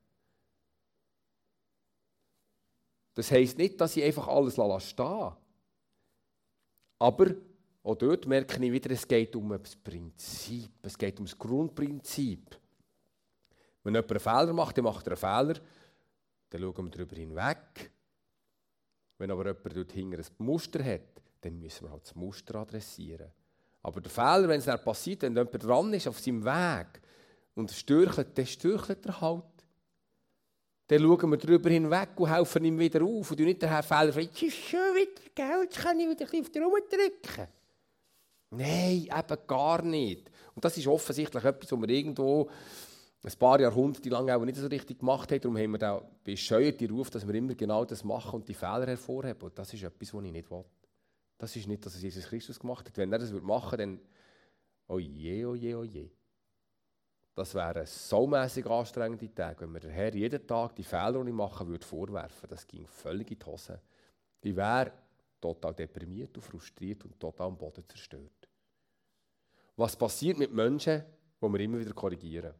Das heisst nicht, dass ich einfach alles stehen lasse. Aber auch dort merke ich wieder, es geht um das Prinzip. Es geht um das Grundprinzip. Wenn jemand einen Fehler macht, dann macht er einen Fehler. Dann schauen wir darüber hinweg. Wenn aber jemand dort hinten ein Muster hat, dann müssen wir halt das Muster adressieren. Aber der Fehler, wenn es dann passiert, wenn jemand dran ist auf seinem Weg und stürchelt, dann stürchelt er halt. Dann schauen wir darüber hinweg und helfen ihm wieder auf. Und nicht den Fehler fragen, es ist schon wieder, gell, jetzt kann ich wieder ein bisschen auf den rumdrücken. Nein, eben gar nicht. Und das ist offensichtlich etwas, was wir irgendwo ein paar Jahrhunderte lang auch nicht so richtig gemacht haben. Darum haben wir da bescheuert den Ruf, dass wir immer genau das machen und die Fehler hervorheben. Und das ist etwas, was ich nicht will. Das ist nicht, dass es Jesus Christus gemacht hat. Wenn er das machen würde, dann oh je, oh je, oh je. Das wäre so mässig anstrengende Tage, wenn mir der Herr jeden Tag die Fehler, die ich mache, würde vorwerfen. Das ging völlig in die Hose. Ich wäre total deprimiert und frustriert und total am Boden zerstört. Was passiert mit Menschen, die wir immer wieder korrigieren?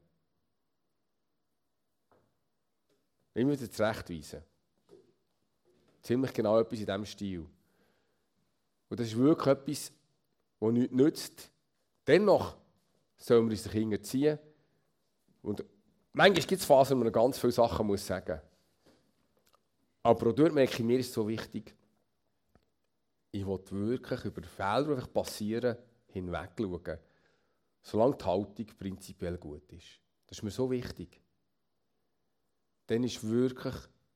Immer wieder zurechtweisen. Ziemlich genau etwas in diesem Stil. Und das ist wirklich etwas, das nichts nützt. Dennoch sollen wir uns die Kinder ziehen. Und manchmal gibt es Phasen, wo man ganz viele Sachen muss sagen muss. Aber auch dort merke ich, mir ist es so wichtig, ich will wirklich über Fehler, die passieren, hinweg schauen. Solange die Haltung prinzipiell gut ist. Das ist mir so wichtig. Dann ist wirklich,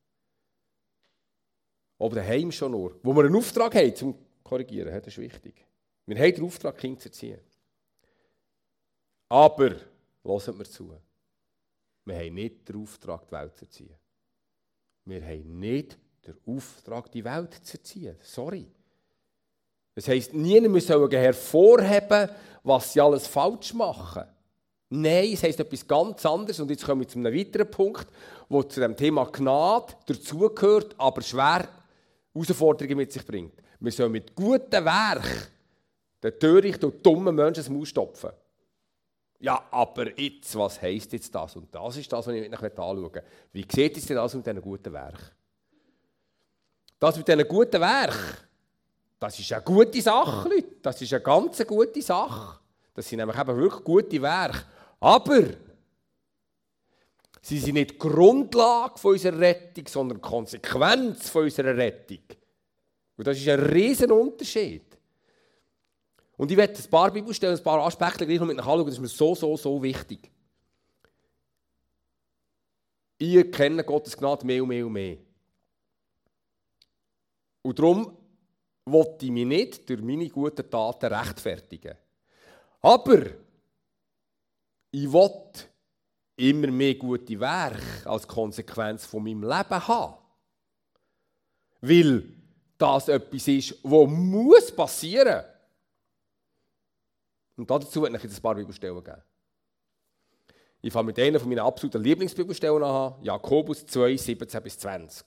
ob daheim schon nur, wo wir einen Auftrag haben, zum Korrigieren, das ist wichtig. Wir haben den Auftrag, Kinder zu erziehen. Aber, hören wir zu, wir haben nicht den Auftrag, die Welt zu erziehen. Wir haben nicht den Auftrag, die Welt zu erziehen. Sorry. Das heisst, niemand muss hervorheben, was sie alles falsch machen. Nein, es heisst etwas ganz anderes. Und jetzt kommen wir zu einem weiteren Punkt, der zu dem Thema Gnade dazugehört, aber schwer Herausforderungen mit sich bringt. Wir sollen mit guten Werken den törichten und dummen Menschen das Maul stopfen. Ja, aber jetzt, was heisst jetzt das? Und das ist das, was ich mit euch anschauen möchte. Wie sieht es denn aus mit diesen guten Werken? Das mit diesen guten Werken, das ist eine gute Sache, Leute. Das ist eine ganz gute Sache. Das sind nämlich eben wirklich gute Werke. Aber sie sind nicht die Grundlage von unserer Rettung, sondern die Konsequenz von unserer Rettung. Und das ist ein riesen Unterschied. Und ich werde ein paar Bibelstellen, ein paar Aspekte gleich noch mit anschauen, das ist mir so, so, so wichtig. Ich kenne Gottes Gnade mehr und mehr und mehr. Und darum will ich mich nicht durch meine guten Taten rechtfertigen. Aber ich will immer mehr gute Werke als Konsequenz von meinem Leben haben. Weil das etwas ist, was muss passieren. Und dazu werde ich jetzt ein paar Bibelstellen geben. Ich fange mit einer von meinen absoluten Lieblingsbibelstellen an, Jakobus zwei, siebzehn bis zwanzig.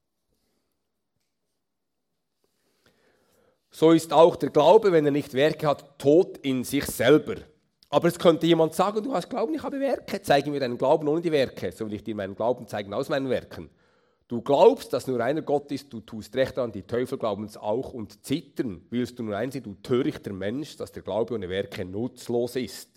So ist auch der Glaube, wenn er nicht Werke hat, tot in sich selber. Aber es könnte jemand sagen, du hast Glauben, ich habe Werke. Zeige mir deinen Glauben ohne die Werke, so will ich dir meinen Glauben zeigen aus meinen Werken. Du glaubst, dass nur einer Gott ist, du tust recht an, die Teufel glauben es auch und zittern. Willst du nur einsehen, du törichter Mensch, dass der Glaube ohne Werke nutzlos ist.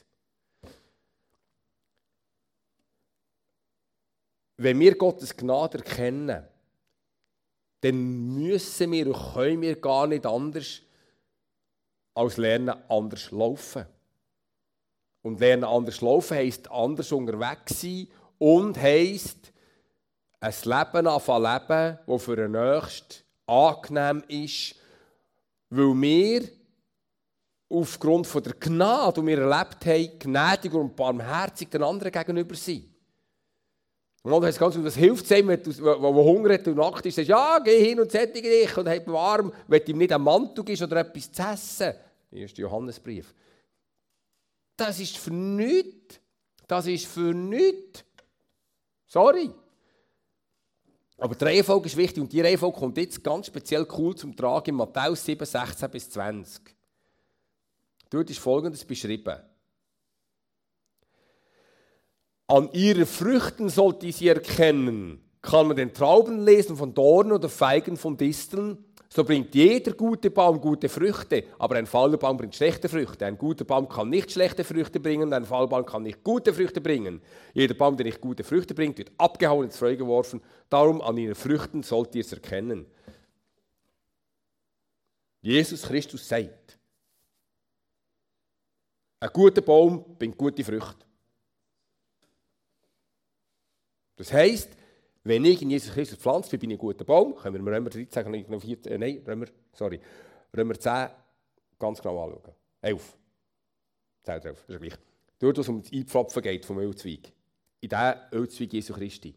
Wenn wir Gottes Gnade erkennen, dann müssen wir und können wir gar nicht anders als lernen, anders laufen. Und lernen, anders laufen heisst anders unterwegs sein und heisst ein Leben anfangen leben, das für den Nächsten angenehm ist, weil wir aufgrund von der Gnade, die wir erlebt haben, gnädig und barmherzig den anderen gegenüber sind. Und dann heißt es ganz gut, was hilft es einem, wenn du Hunger hat und nackt ist, sagst, ja, geh hin und sättige dich und hab warm, wenn du ihm nicht einen Mantel gibst oder etwas zu essen. erster Johannesbrief. Das ist für nichts. Das ist für nichts. Sorry. Aber die Reihenfolge ist wichtig und die Reihenfolge kommt jetzt ganz speziell cool zum Tragen in Matthäus sieben, sechzehn bis zwanzig. Dort ist Folgendes beschrieben. An ihren Früchten sollt ihr sie erkennen. Kann man den Trauben lesen von Dornen oder Feigen von Disteln? So bringt jeder gute Baum gute Früchte, aber ein fauler Baum bringt schlechte Früchte. Ein guter Baum kann nicht schlechte Früchte bringen und ein fauler Baum kann nicht gute Früchte bringen. Jeder Baum, der nicht gute Früchte bringt, wird abgehauen und ins Feuer geworfen. Darum an ihren Früchten sollt ihr es erkennen. Jesus Christus sagt, ein guter Baum bringt gute Früchte. Das heisst, wenn ich in Jesus Christus pflanzt bin, bin ich ein guter Baum. Können wir Römer dreizehn, äh, nein, Römer, sorry, Römer zehn ganz genau anschauen. elf. zehn, elf, ist ja gleich. Dort, wo es um das Einpfropfen geht vom Ölzweig. In diesem Ölzweig Jesu Christi.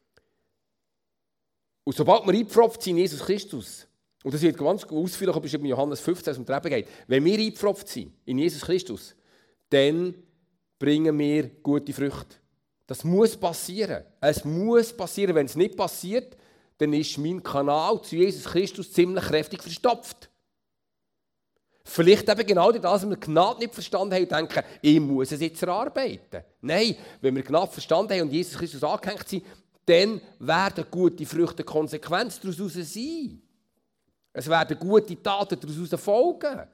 Und sobald wir eingepfropft sind in Jesus Christus, und das wird ganz ausführlich beschrieben in Johannes fünfzehn, als es um die Rebe geht, wenn wir eingepfropft sind in Jesus Christus, dann bringen wir gute Früchte. Das muss passieren. Es muss passieren. Wenn es nicht passiert, dann ist mein Kanal zu Jesus Christus ziemlich kräftig verstopft. Vielleicht eben genau das, was wir Gnade nicht verstanden haben und denken, ich muss es jetzt erarbeiten. Nein, wenn wir Gnade verstanden haben und Jesus Christus angehängt sind, dann werden gute Früchte Konsequenz daraus sein. Es werden gute Taten daraus folgen.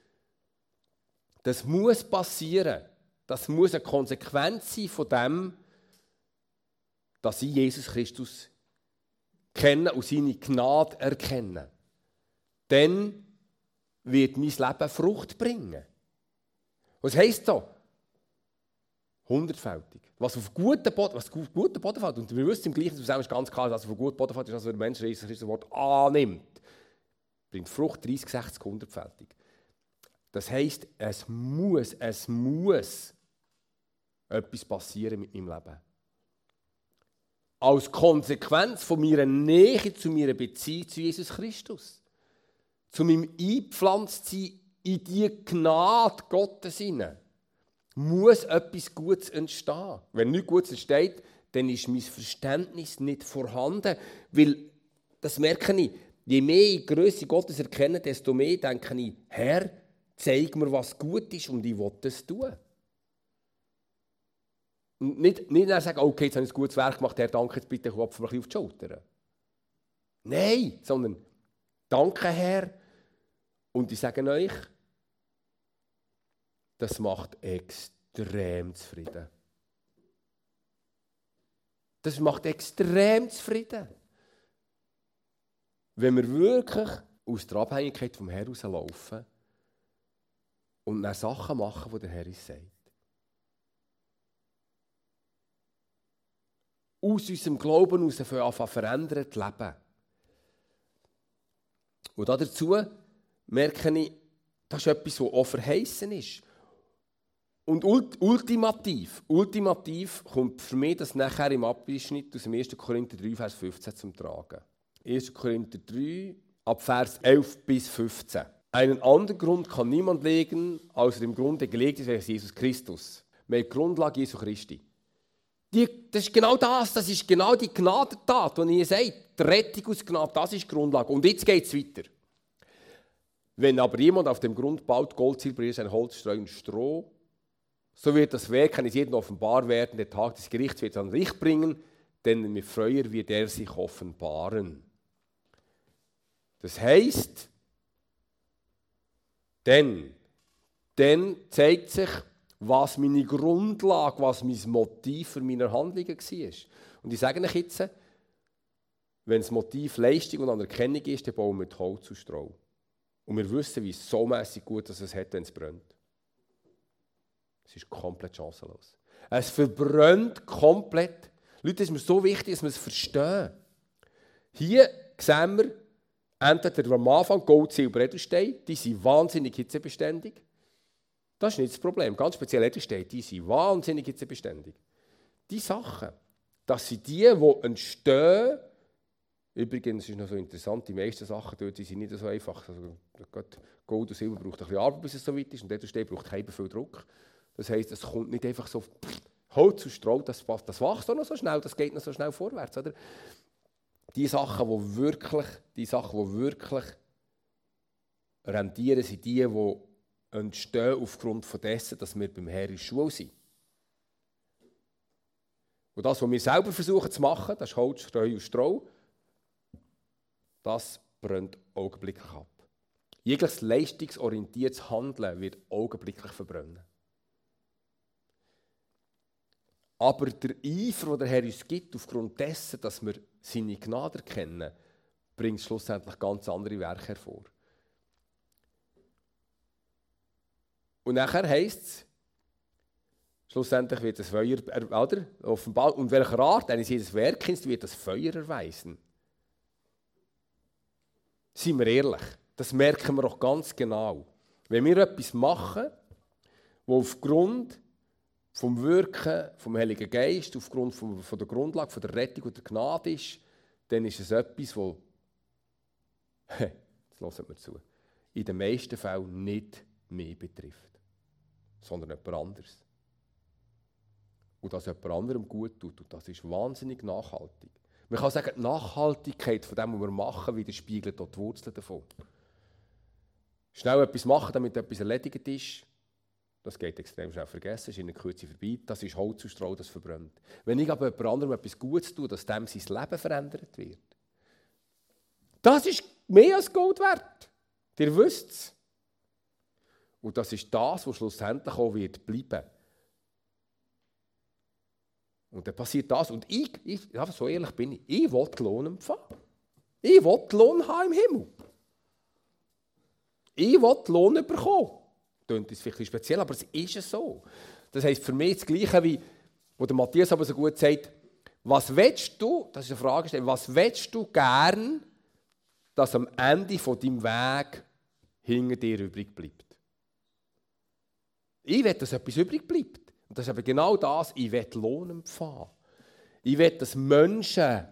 Das muss passieren. Das muss eine Konsequenz sein von dem, dass ich Jesus Christus kenne und seine Gnade erkenne. Dann wird mein Leben Frucht bringen. Was heisst das? Hundertfältig. Was auf guten Boden, was auf guten Boden fällt, und wir wissen im gleichen Zusammenhang ist ganz klar, dass auf guten Boden fällt, ist, dass der Mensch Jesus Christus Wort annimmt, bringt Frucht dreißig, sechzig, hundertfältig. Das heisst, es muss, es muss etwas passieren mit meinem Leben. Als Konsequenz von meiner Nähe zu meiner Beziehung zu Jesus Christus. Zu meinem Eingepflanztsein in die Gnade Gottes hinein. Muss etwas Gutes entstehen. Wenn nichts Gutes entsteht, dann ist mein Verständnis nicht vorhanden. Weil, das merke ich, je mehr ich die Grösse Gottes erkenne, desto mehr denke ich, Herr, zeig mir, was gut ist und ich will das tun. Und nicht, nicht sagen, okay, jetzt habe ich ein gutes Werk gemacht, Herr, danke, jetzt bitte klopfe mir ein bisschen auf die Schulter. Nein, sondern danke, Herr. Und ich sage euch, das macht extrem zufrieden. Das macht extrem zufrieden. Wenn wir wirklich aus der Abhängigkeit vom Herrn rauslaufen und dann Sachen machen, die der Herr uns sagt. Aus unserem Glauben heraus anfangen verändert leben. Und dazu merke ich, das ist etwas, was auch verheissen ist. Und ultimativ, ultimativ kommt für mich das nachher im Abschnitt aus dem ersten Korinther drei, Vers fünfzehn zum Tragen. erster Korinther drei, ab Vers elf bis fünfzehn. Einen anderen Grund kann niemand legen, außer dem Grund, der gelegt ist, welches Jesus Christus. Wir haben die Grundlage Jesu Christi. Die, das ist genau das, das ist genau die Gnadentat, die ihr sagt. Die Rettung aus Gnade, das ist die Grundlage. Und jetzt geht es weiter. Wenn aber jemand auf dem Grund baut, Gold, Silber, ein Holz, Streu und Stroh, so wird das Werk eines jeden offenbar werden. Der Tag des Gerichts wird es an Licht bringen, denn mit Feuer wird er sich offenbaren. Das heisst, denn, dann zeigt sich, was meine Grundlage, was mein Motiv für meine Handlungen war. Und ich sage euch jetzt, wenn das Motiv Leistung und Anerkennung ist, dann bauen wir mit Holz und Stroh. Und wir wissen, wie so mässig gut dass es hat, wenn es brennt. Es ist komplett chancenlos. Es verbrennt komplett. Leute, es ist mir so wichtig, dass wir es verstehen. Hier sehen wir, entweder am Anfang Gold, Silber, Edelstein, die sind wahnsinnig hitzebeständig. Das ist nicht das Problem. Ganz speziell Edelsteine, die sind wahnsinnig hitzebeständig. Die Sachen, das sind die, die entstehen. Übrigens ist noch so interessant, die meisten Sachen dort sind nicht so einfach. Also, Gold und Silber braucht ein bisschen Arbeit, bis es so weit ist. Und Edelstein braucht keinen viel Druck. Das heisst, es kommt nicht einfach so Holz und Stroh, das, das wächst auch noch so schnell, das geht noch so schnell vorwärts. Oder? Die Sachen, die wirklich, die Sachen, die wirklich rentieren, sind die, die entstehen aufgrund von dessen, dass wir beim Herrn in der Schule sind. Und das, was wir selber versuchen zu machen, das ist Holz, Streu und Stroh, das brennt augenblicklich ab. Jegliches leistungsorientiertes Handeln wird augenblicklich verbrennen. Aber der Eifer, den der Herr uns gibt, aufgrund dessen, dass wir seine Gnade erkennen, bringt schlussendlich ganz andere Werke hervor. Und nachher heisst es, schlussendlich wird das Feuer, oder? Offenbar, und welcher Art eines jedes Werkes wird das Feuer erweisen. Seien wir ehrlich, das merken wir auch ganz genau. Wenn wir etwas machen, wo aufgrund vom Wirken vom Heiligen Geist, aufgrund von, von der Grundlage, von der Rettung und der Gnade ist, dann ist es etwas, das, jetzt hören wir zu, in den meisten Fällen nicht mich betrifft, sondern jemand anderes. Und das jemand anderem gut tut, und das ist wahnsinnig nachhaltig. Man kann sagen, die Nachhaltigkeit von dem, was wir machen, widerspiegelt auch die Wurzeln davon. Schnell etwas machen, damit etwas erledigt ist, das geht extrem schnell vergessen, ist in einer Kürze vorbei. Das ist Holz und Stroh, das verbrennt. Wenn ich aber jemand anderem etwas Gutes tue, dass dem sein Leben verändert wird, das ist mehr als Gold wert. Ihr wisst es. Und das ist das, was schlussendlich auch wird bleiben. Und dann passiert das. Und ich, ich so ehrlich bin ich, ich will Lohn empfangen. Ich will Lohn haben im Himmel. Ich will Lohn bekommen. Das ist vielleicht ein speziell, aber es ist so. Das heisst für mich das Gleiche, wie wo der Matthias aber so gut sagt, was willst du, das ist eine Frage, was willst du gern, dass am Ende von deinem Weg hinter dir übrig bleibt? Ich will, dass etwas übrig bleibt. Und das ist aber genau das, ich will Lohn empfangen. Ich will, dass Menschen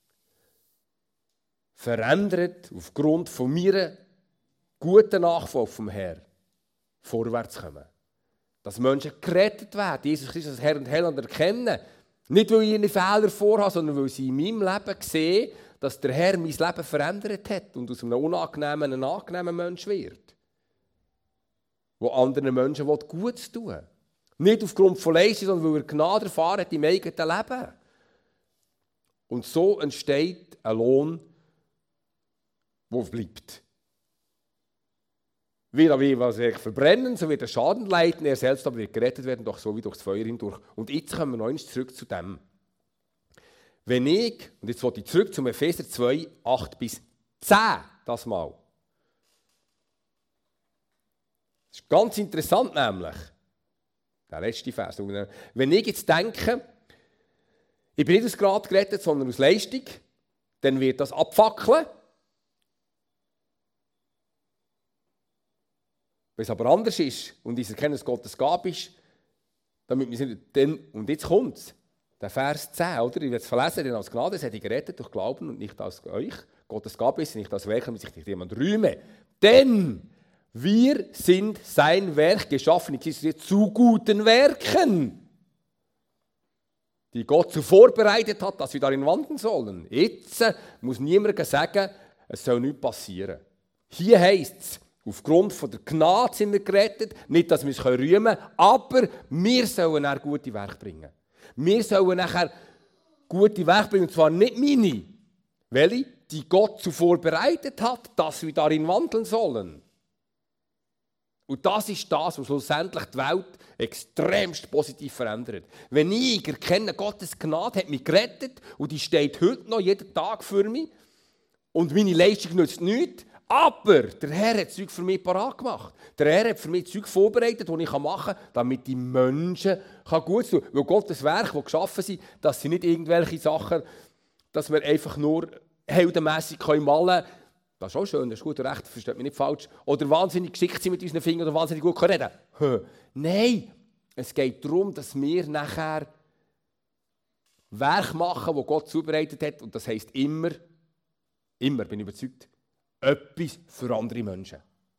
verändert aufgrund von meiner guten Nachfolge vom Herrn vorwärts kommen. Dass Menschen gerettet werden, Jesus Christus als Herr und Heiland erkennen. Nicht, weil ich ihre Fehler vorhabe, sondern weil sie in meinem Leben sehen, dass der Herr mein Leben verändert hat und aus einem unangenehmen ein angenehmer Mensch wird. Wo anderen Menschen Gutes tun will. Nicht aufgrund von Leistung, sondern weil er Gnade erfahren hat im eigenen Leben. Und so entsteht ein Lohn, der bleibt. Will er was verbrennen, so wird er Schaden leiden, er selbst aber wird gerettet werden, doch so wie durch das Feuer hindurch. Und jetzt kommen wir noch einmal zurück zu dem. Wenn ich, und jetzt wollte ich zurück zum Epheser zwei, acht bis zehn, das mal. Das ist ganz interessant nämlich, der letzte Vers. Wenn ich jetzt denke, ich bin nicht aus Gnade gerettet, sondern aus Leistung, dann wird das abfackeln. Wenn es aber anders ist und ich erkenne, dass Gottes Gabe ist, damit wir sind, dann, und jetzt kommt es, der Vers zehn, oder? Ich werde es verlesen, denn aus Gnade seid ihr gerettet durch Glauben und nicht aus euch. Gottes Gabe ist nicht aus Werken, damit sich nicht jemand rühme. Denn Wir sind sein Werk geschaffen, zu guten Werken, die Gott zuvor vorbereitet hat, dass wir darin wandeln sollen. Jetzt muss niemand sagen, es soll nichts passieren. Hier heisst es, aufgrund von der Gnade sind wir gerettet, nicht, dass wir es rühmen können, aber wir sollen nachher gute Werke bringen. Wir sollen nachher gute Werke bringen, und zwar nicht meine, welche, die Gott zuvor bereitet hat, dass wir darin wandeln sollen. Und das ist das, was schlussendlich die Welt extremst positiv verändert. Wenn ich erkenne, Gottes Gnade hat mich gerettet und die steht heute noch jeden Tag für mich und meine Leistung nützt nichts, aber der Herr hat Zeug für mich parat gemacht. Der Herr hat für mich Zeug vorbereitet, das ich machen kann, damit die Menschen gut tun können. Weil Gottes Werk, das geschaffen sind, das sind nicht irgendwelche Sachen, dass wir einfach nur heldenmässig malen können. Das ist auch schön, das ist gut und recht, versteht mich nicht falsch. Oder wahnsinnig geschickt sind mit unseren Fingern oder wahnsinnig gut reden können. Nein, es geht darum, dass wir nachher Werk machen, das Gott zubereitet hat. Und das heisst immer, immer, bin ich überzeugt, etwas für andere Menschen.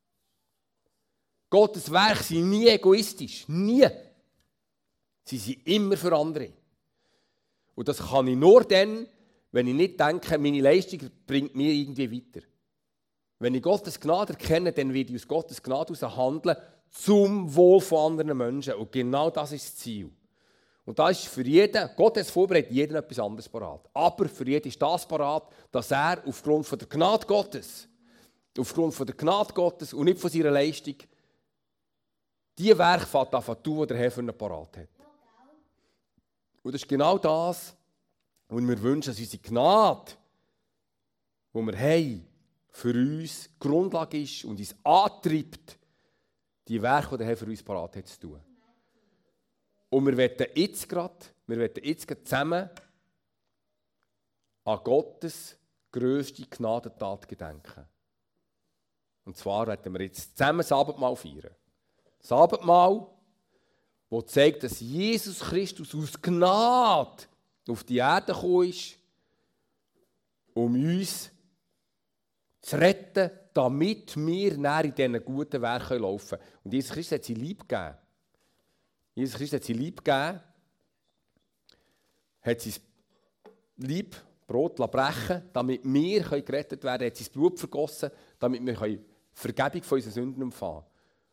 Gottes Werke sind nie egoistisch, nie. Sie sind immer für andere. Und das kann ich nur dann, wenn ich nicht denke, meine Leistung bringt mir irgendwie weiter. Wenn ich Gottes Gnade erkenne, dann werde ich aus Gottes Gnade heraus handeln zum Wohl von anderen Menschen. Und genau das ist das Ziel. Und da ist für jeden, Gott hat es vorbereitet, jeden etwas anderes parat. Aber für jeden ist das parat, dass er aufgrund von der Gnade Gottes, aufgrund von der Gnade Gottes und nicht von seiner Leistung, die Werke anfangen zu tun, die der Herr für ihn parat hat. Und das ist genau das, was wir wünschen, dass unsere Gnade, die wir haben, für uns Grundlage ist und uns antreibt, die Werke, die der Herr für uns parat hat, zu tun. Und wir wollen jetzt gerade, wir wollen jetzt gerade zusammen an Gottes grösste Gnadentat gedenken. Und zwar wollen wir jetzt zusammen das Abendmahl feiern. Das Abendmahl, das zeigt, dass Jesus Christus aus Gnade auf die Erde gekommen ist, um uns zu retten, damit wir näher in diesen guten Werken laufen können. Und Jesus Christus hat sie lieb gegeben. Jesus Christus hat sie lieb gegeben, hat sein Lieb, Brot brechen, damit wir gerettet werden können, hat sein Blut vergossen, damit wir Vergebung von unseren Sünden empfangen.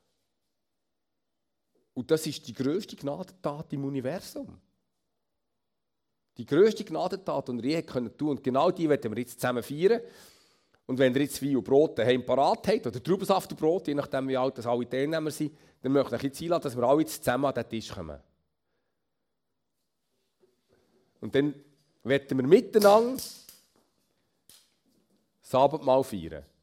Und das ist die grösste Gnadentat im Universum. Die grösste Gnadentat, die ihr je tun könnt. Und genau die werden wir jetzt zusammen feiern. Und wenn ihr jetzt Wein und Brot daheim parat habt, oder Traubensaft und Brot, je nachdem wie alt das alle Teilnehmer sind, dann möchte ich euch jetzt einladen, dass wir alle jetzt zusammen an den Tisch kommen. Und dann werden wir miteinander das Abendmahl feiern.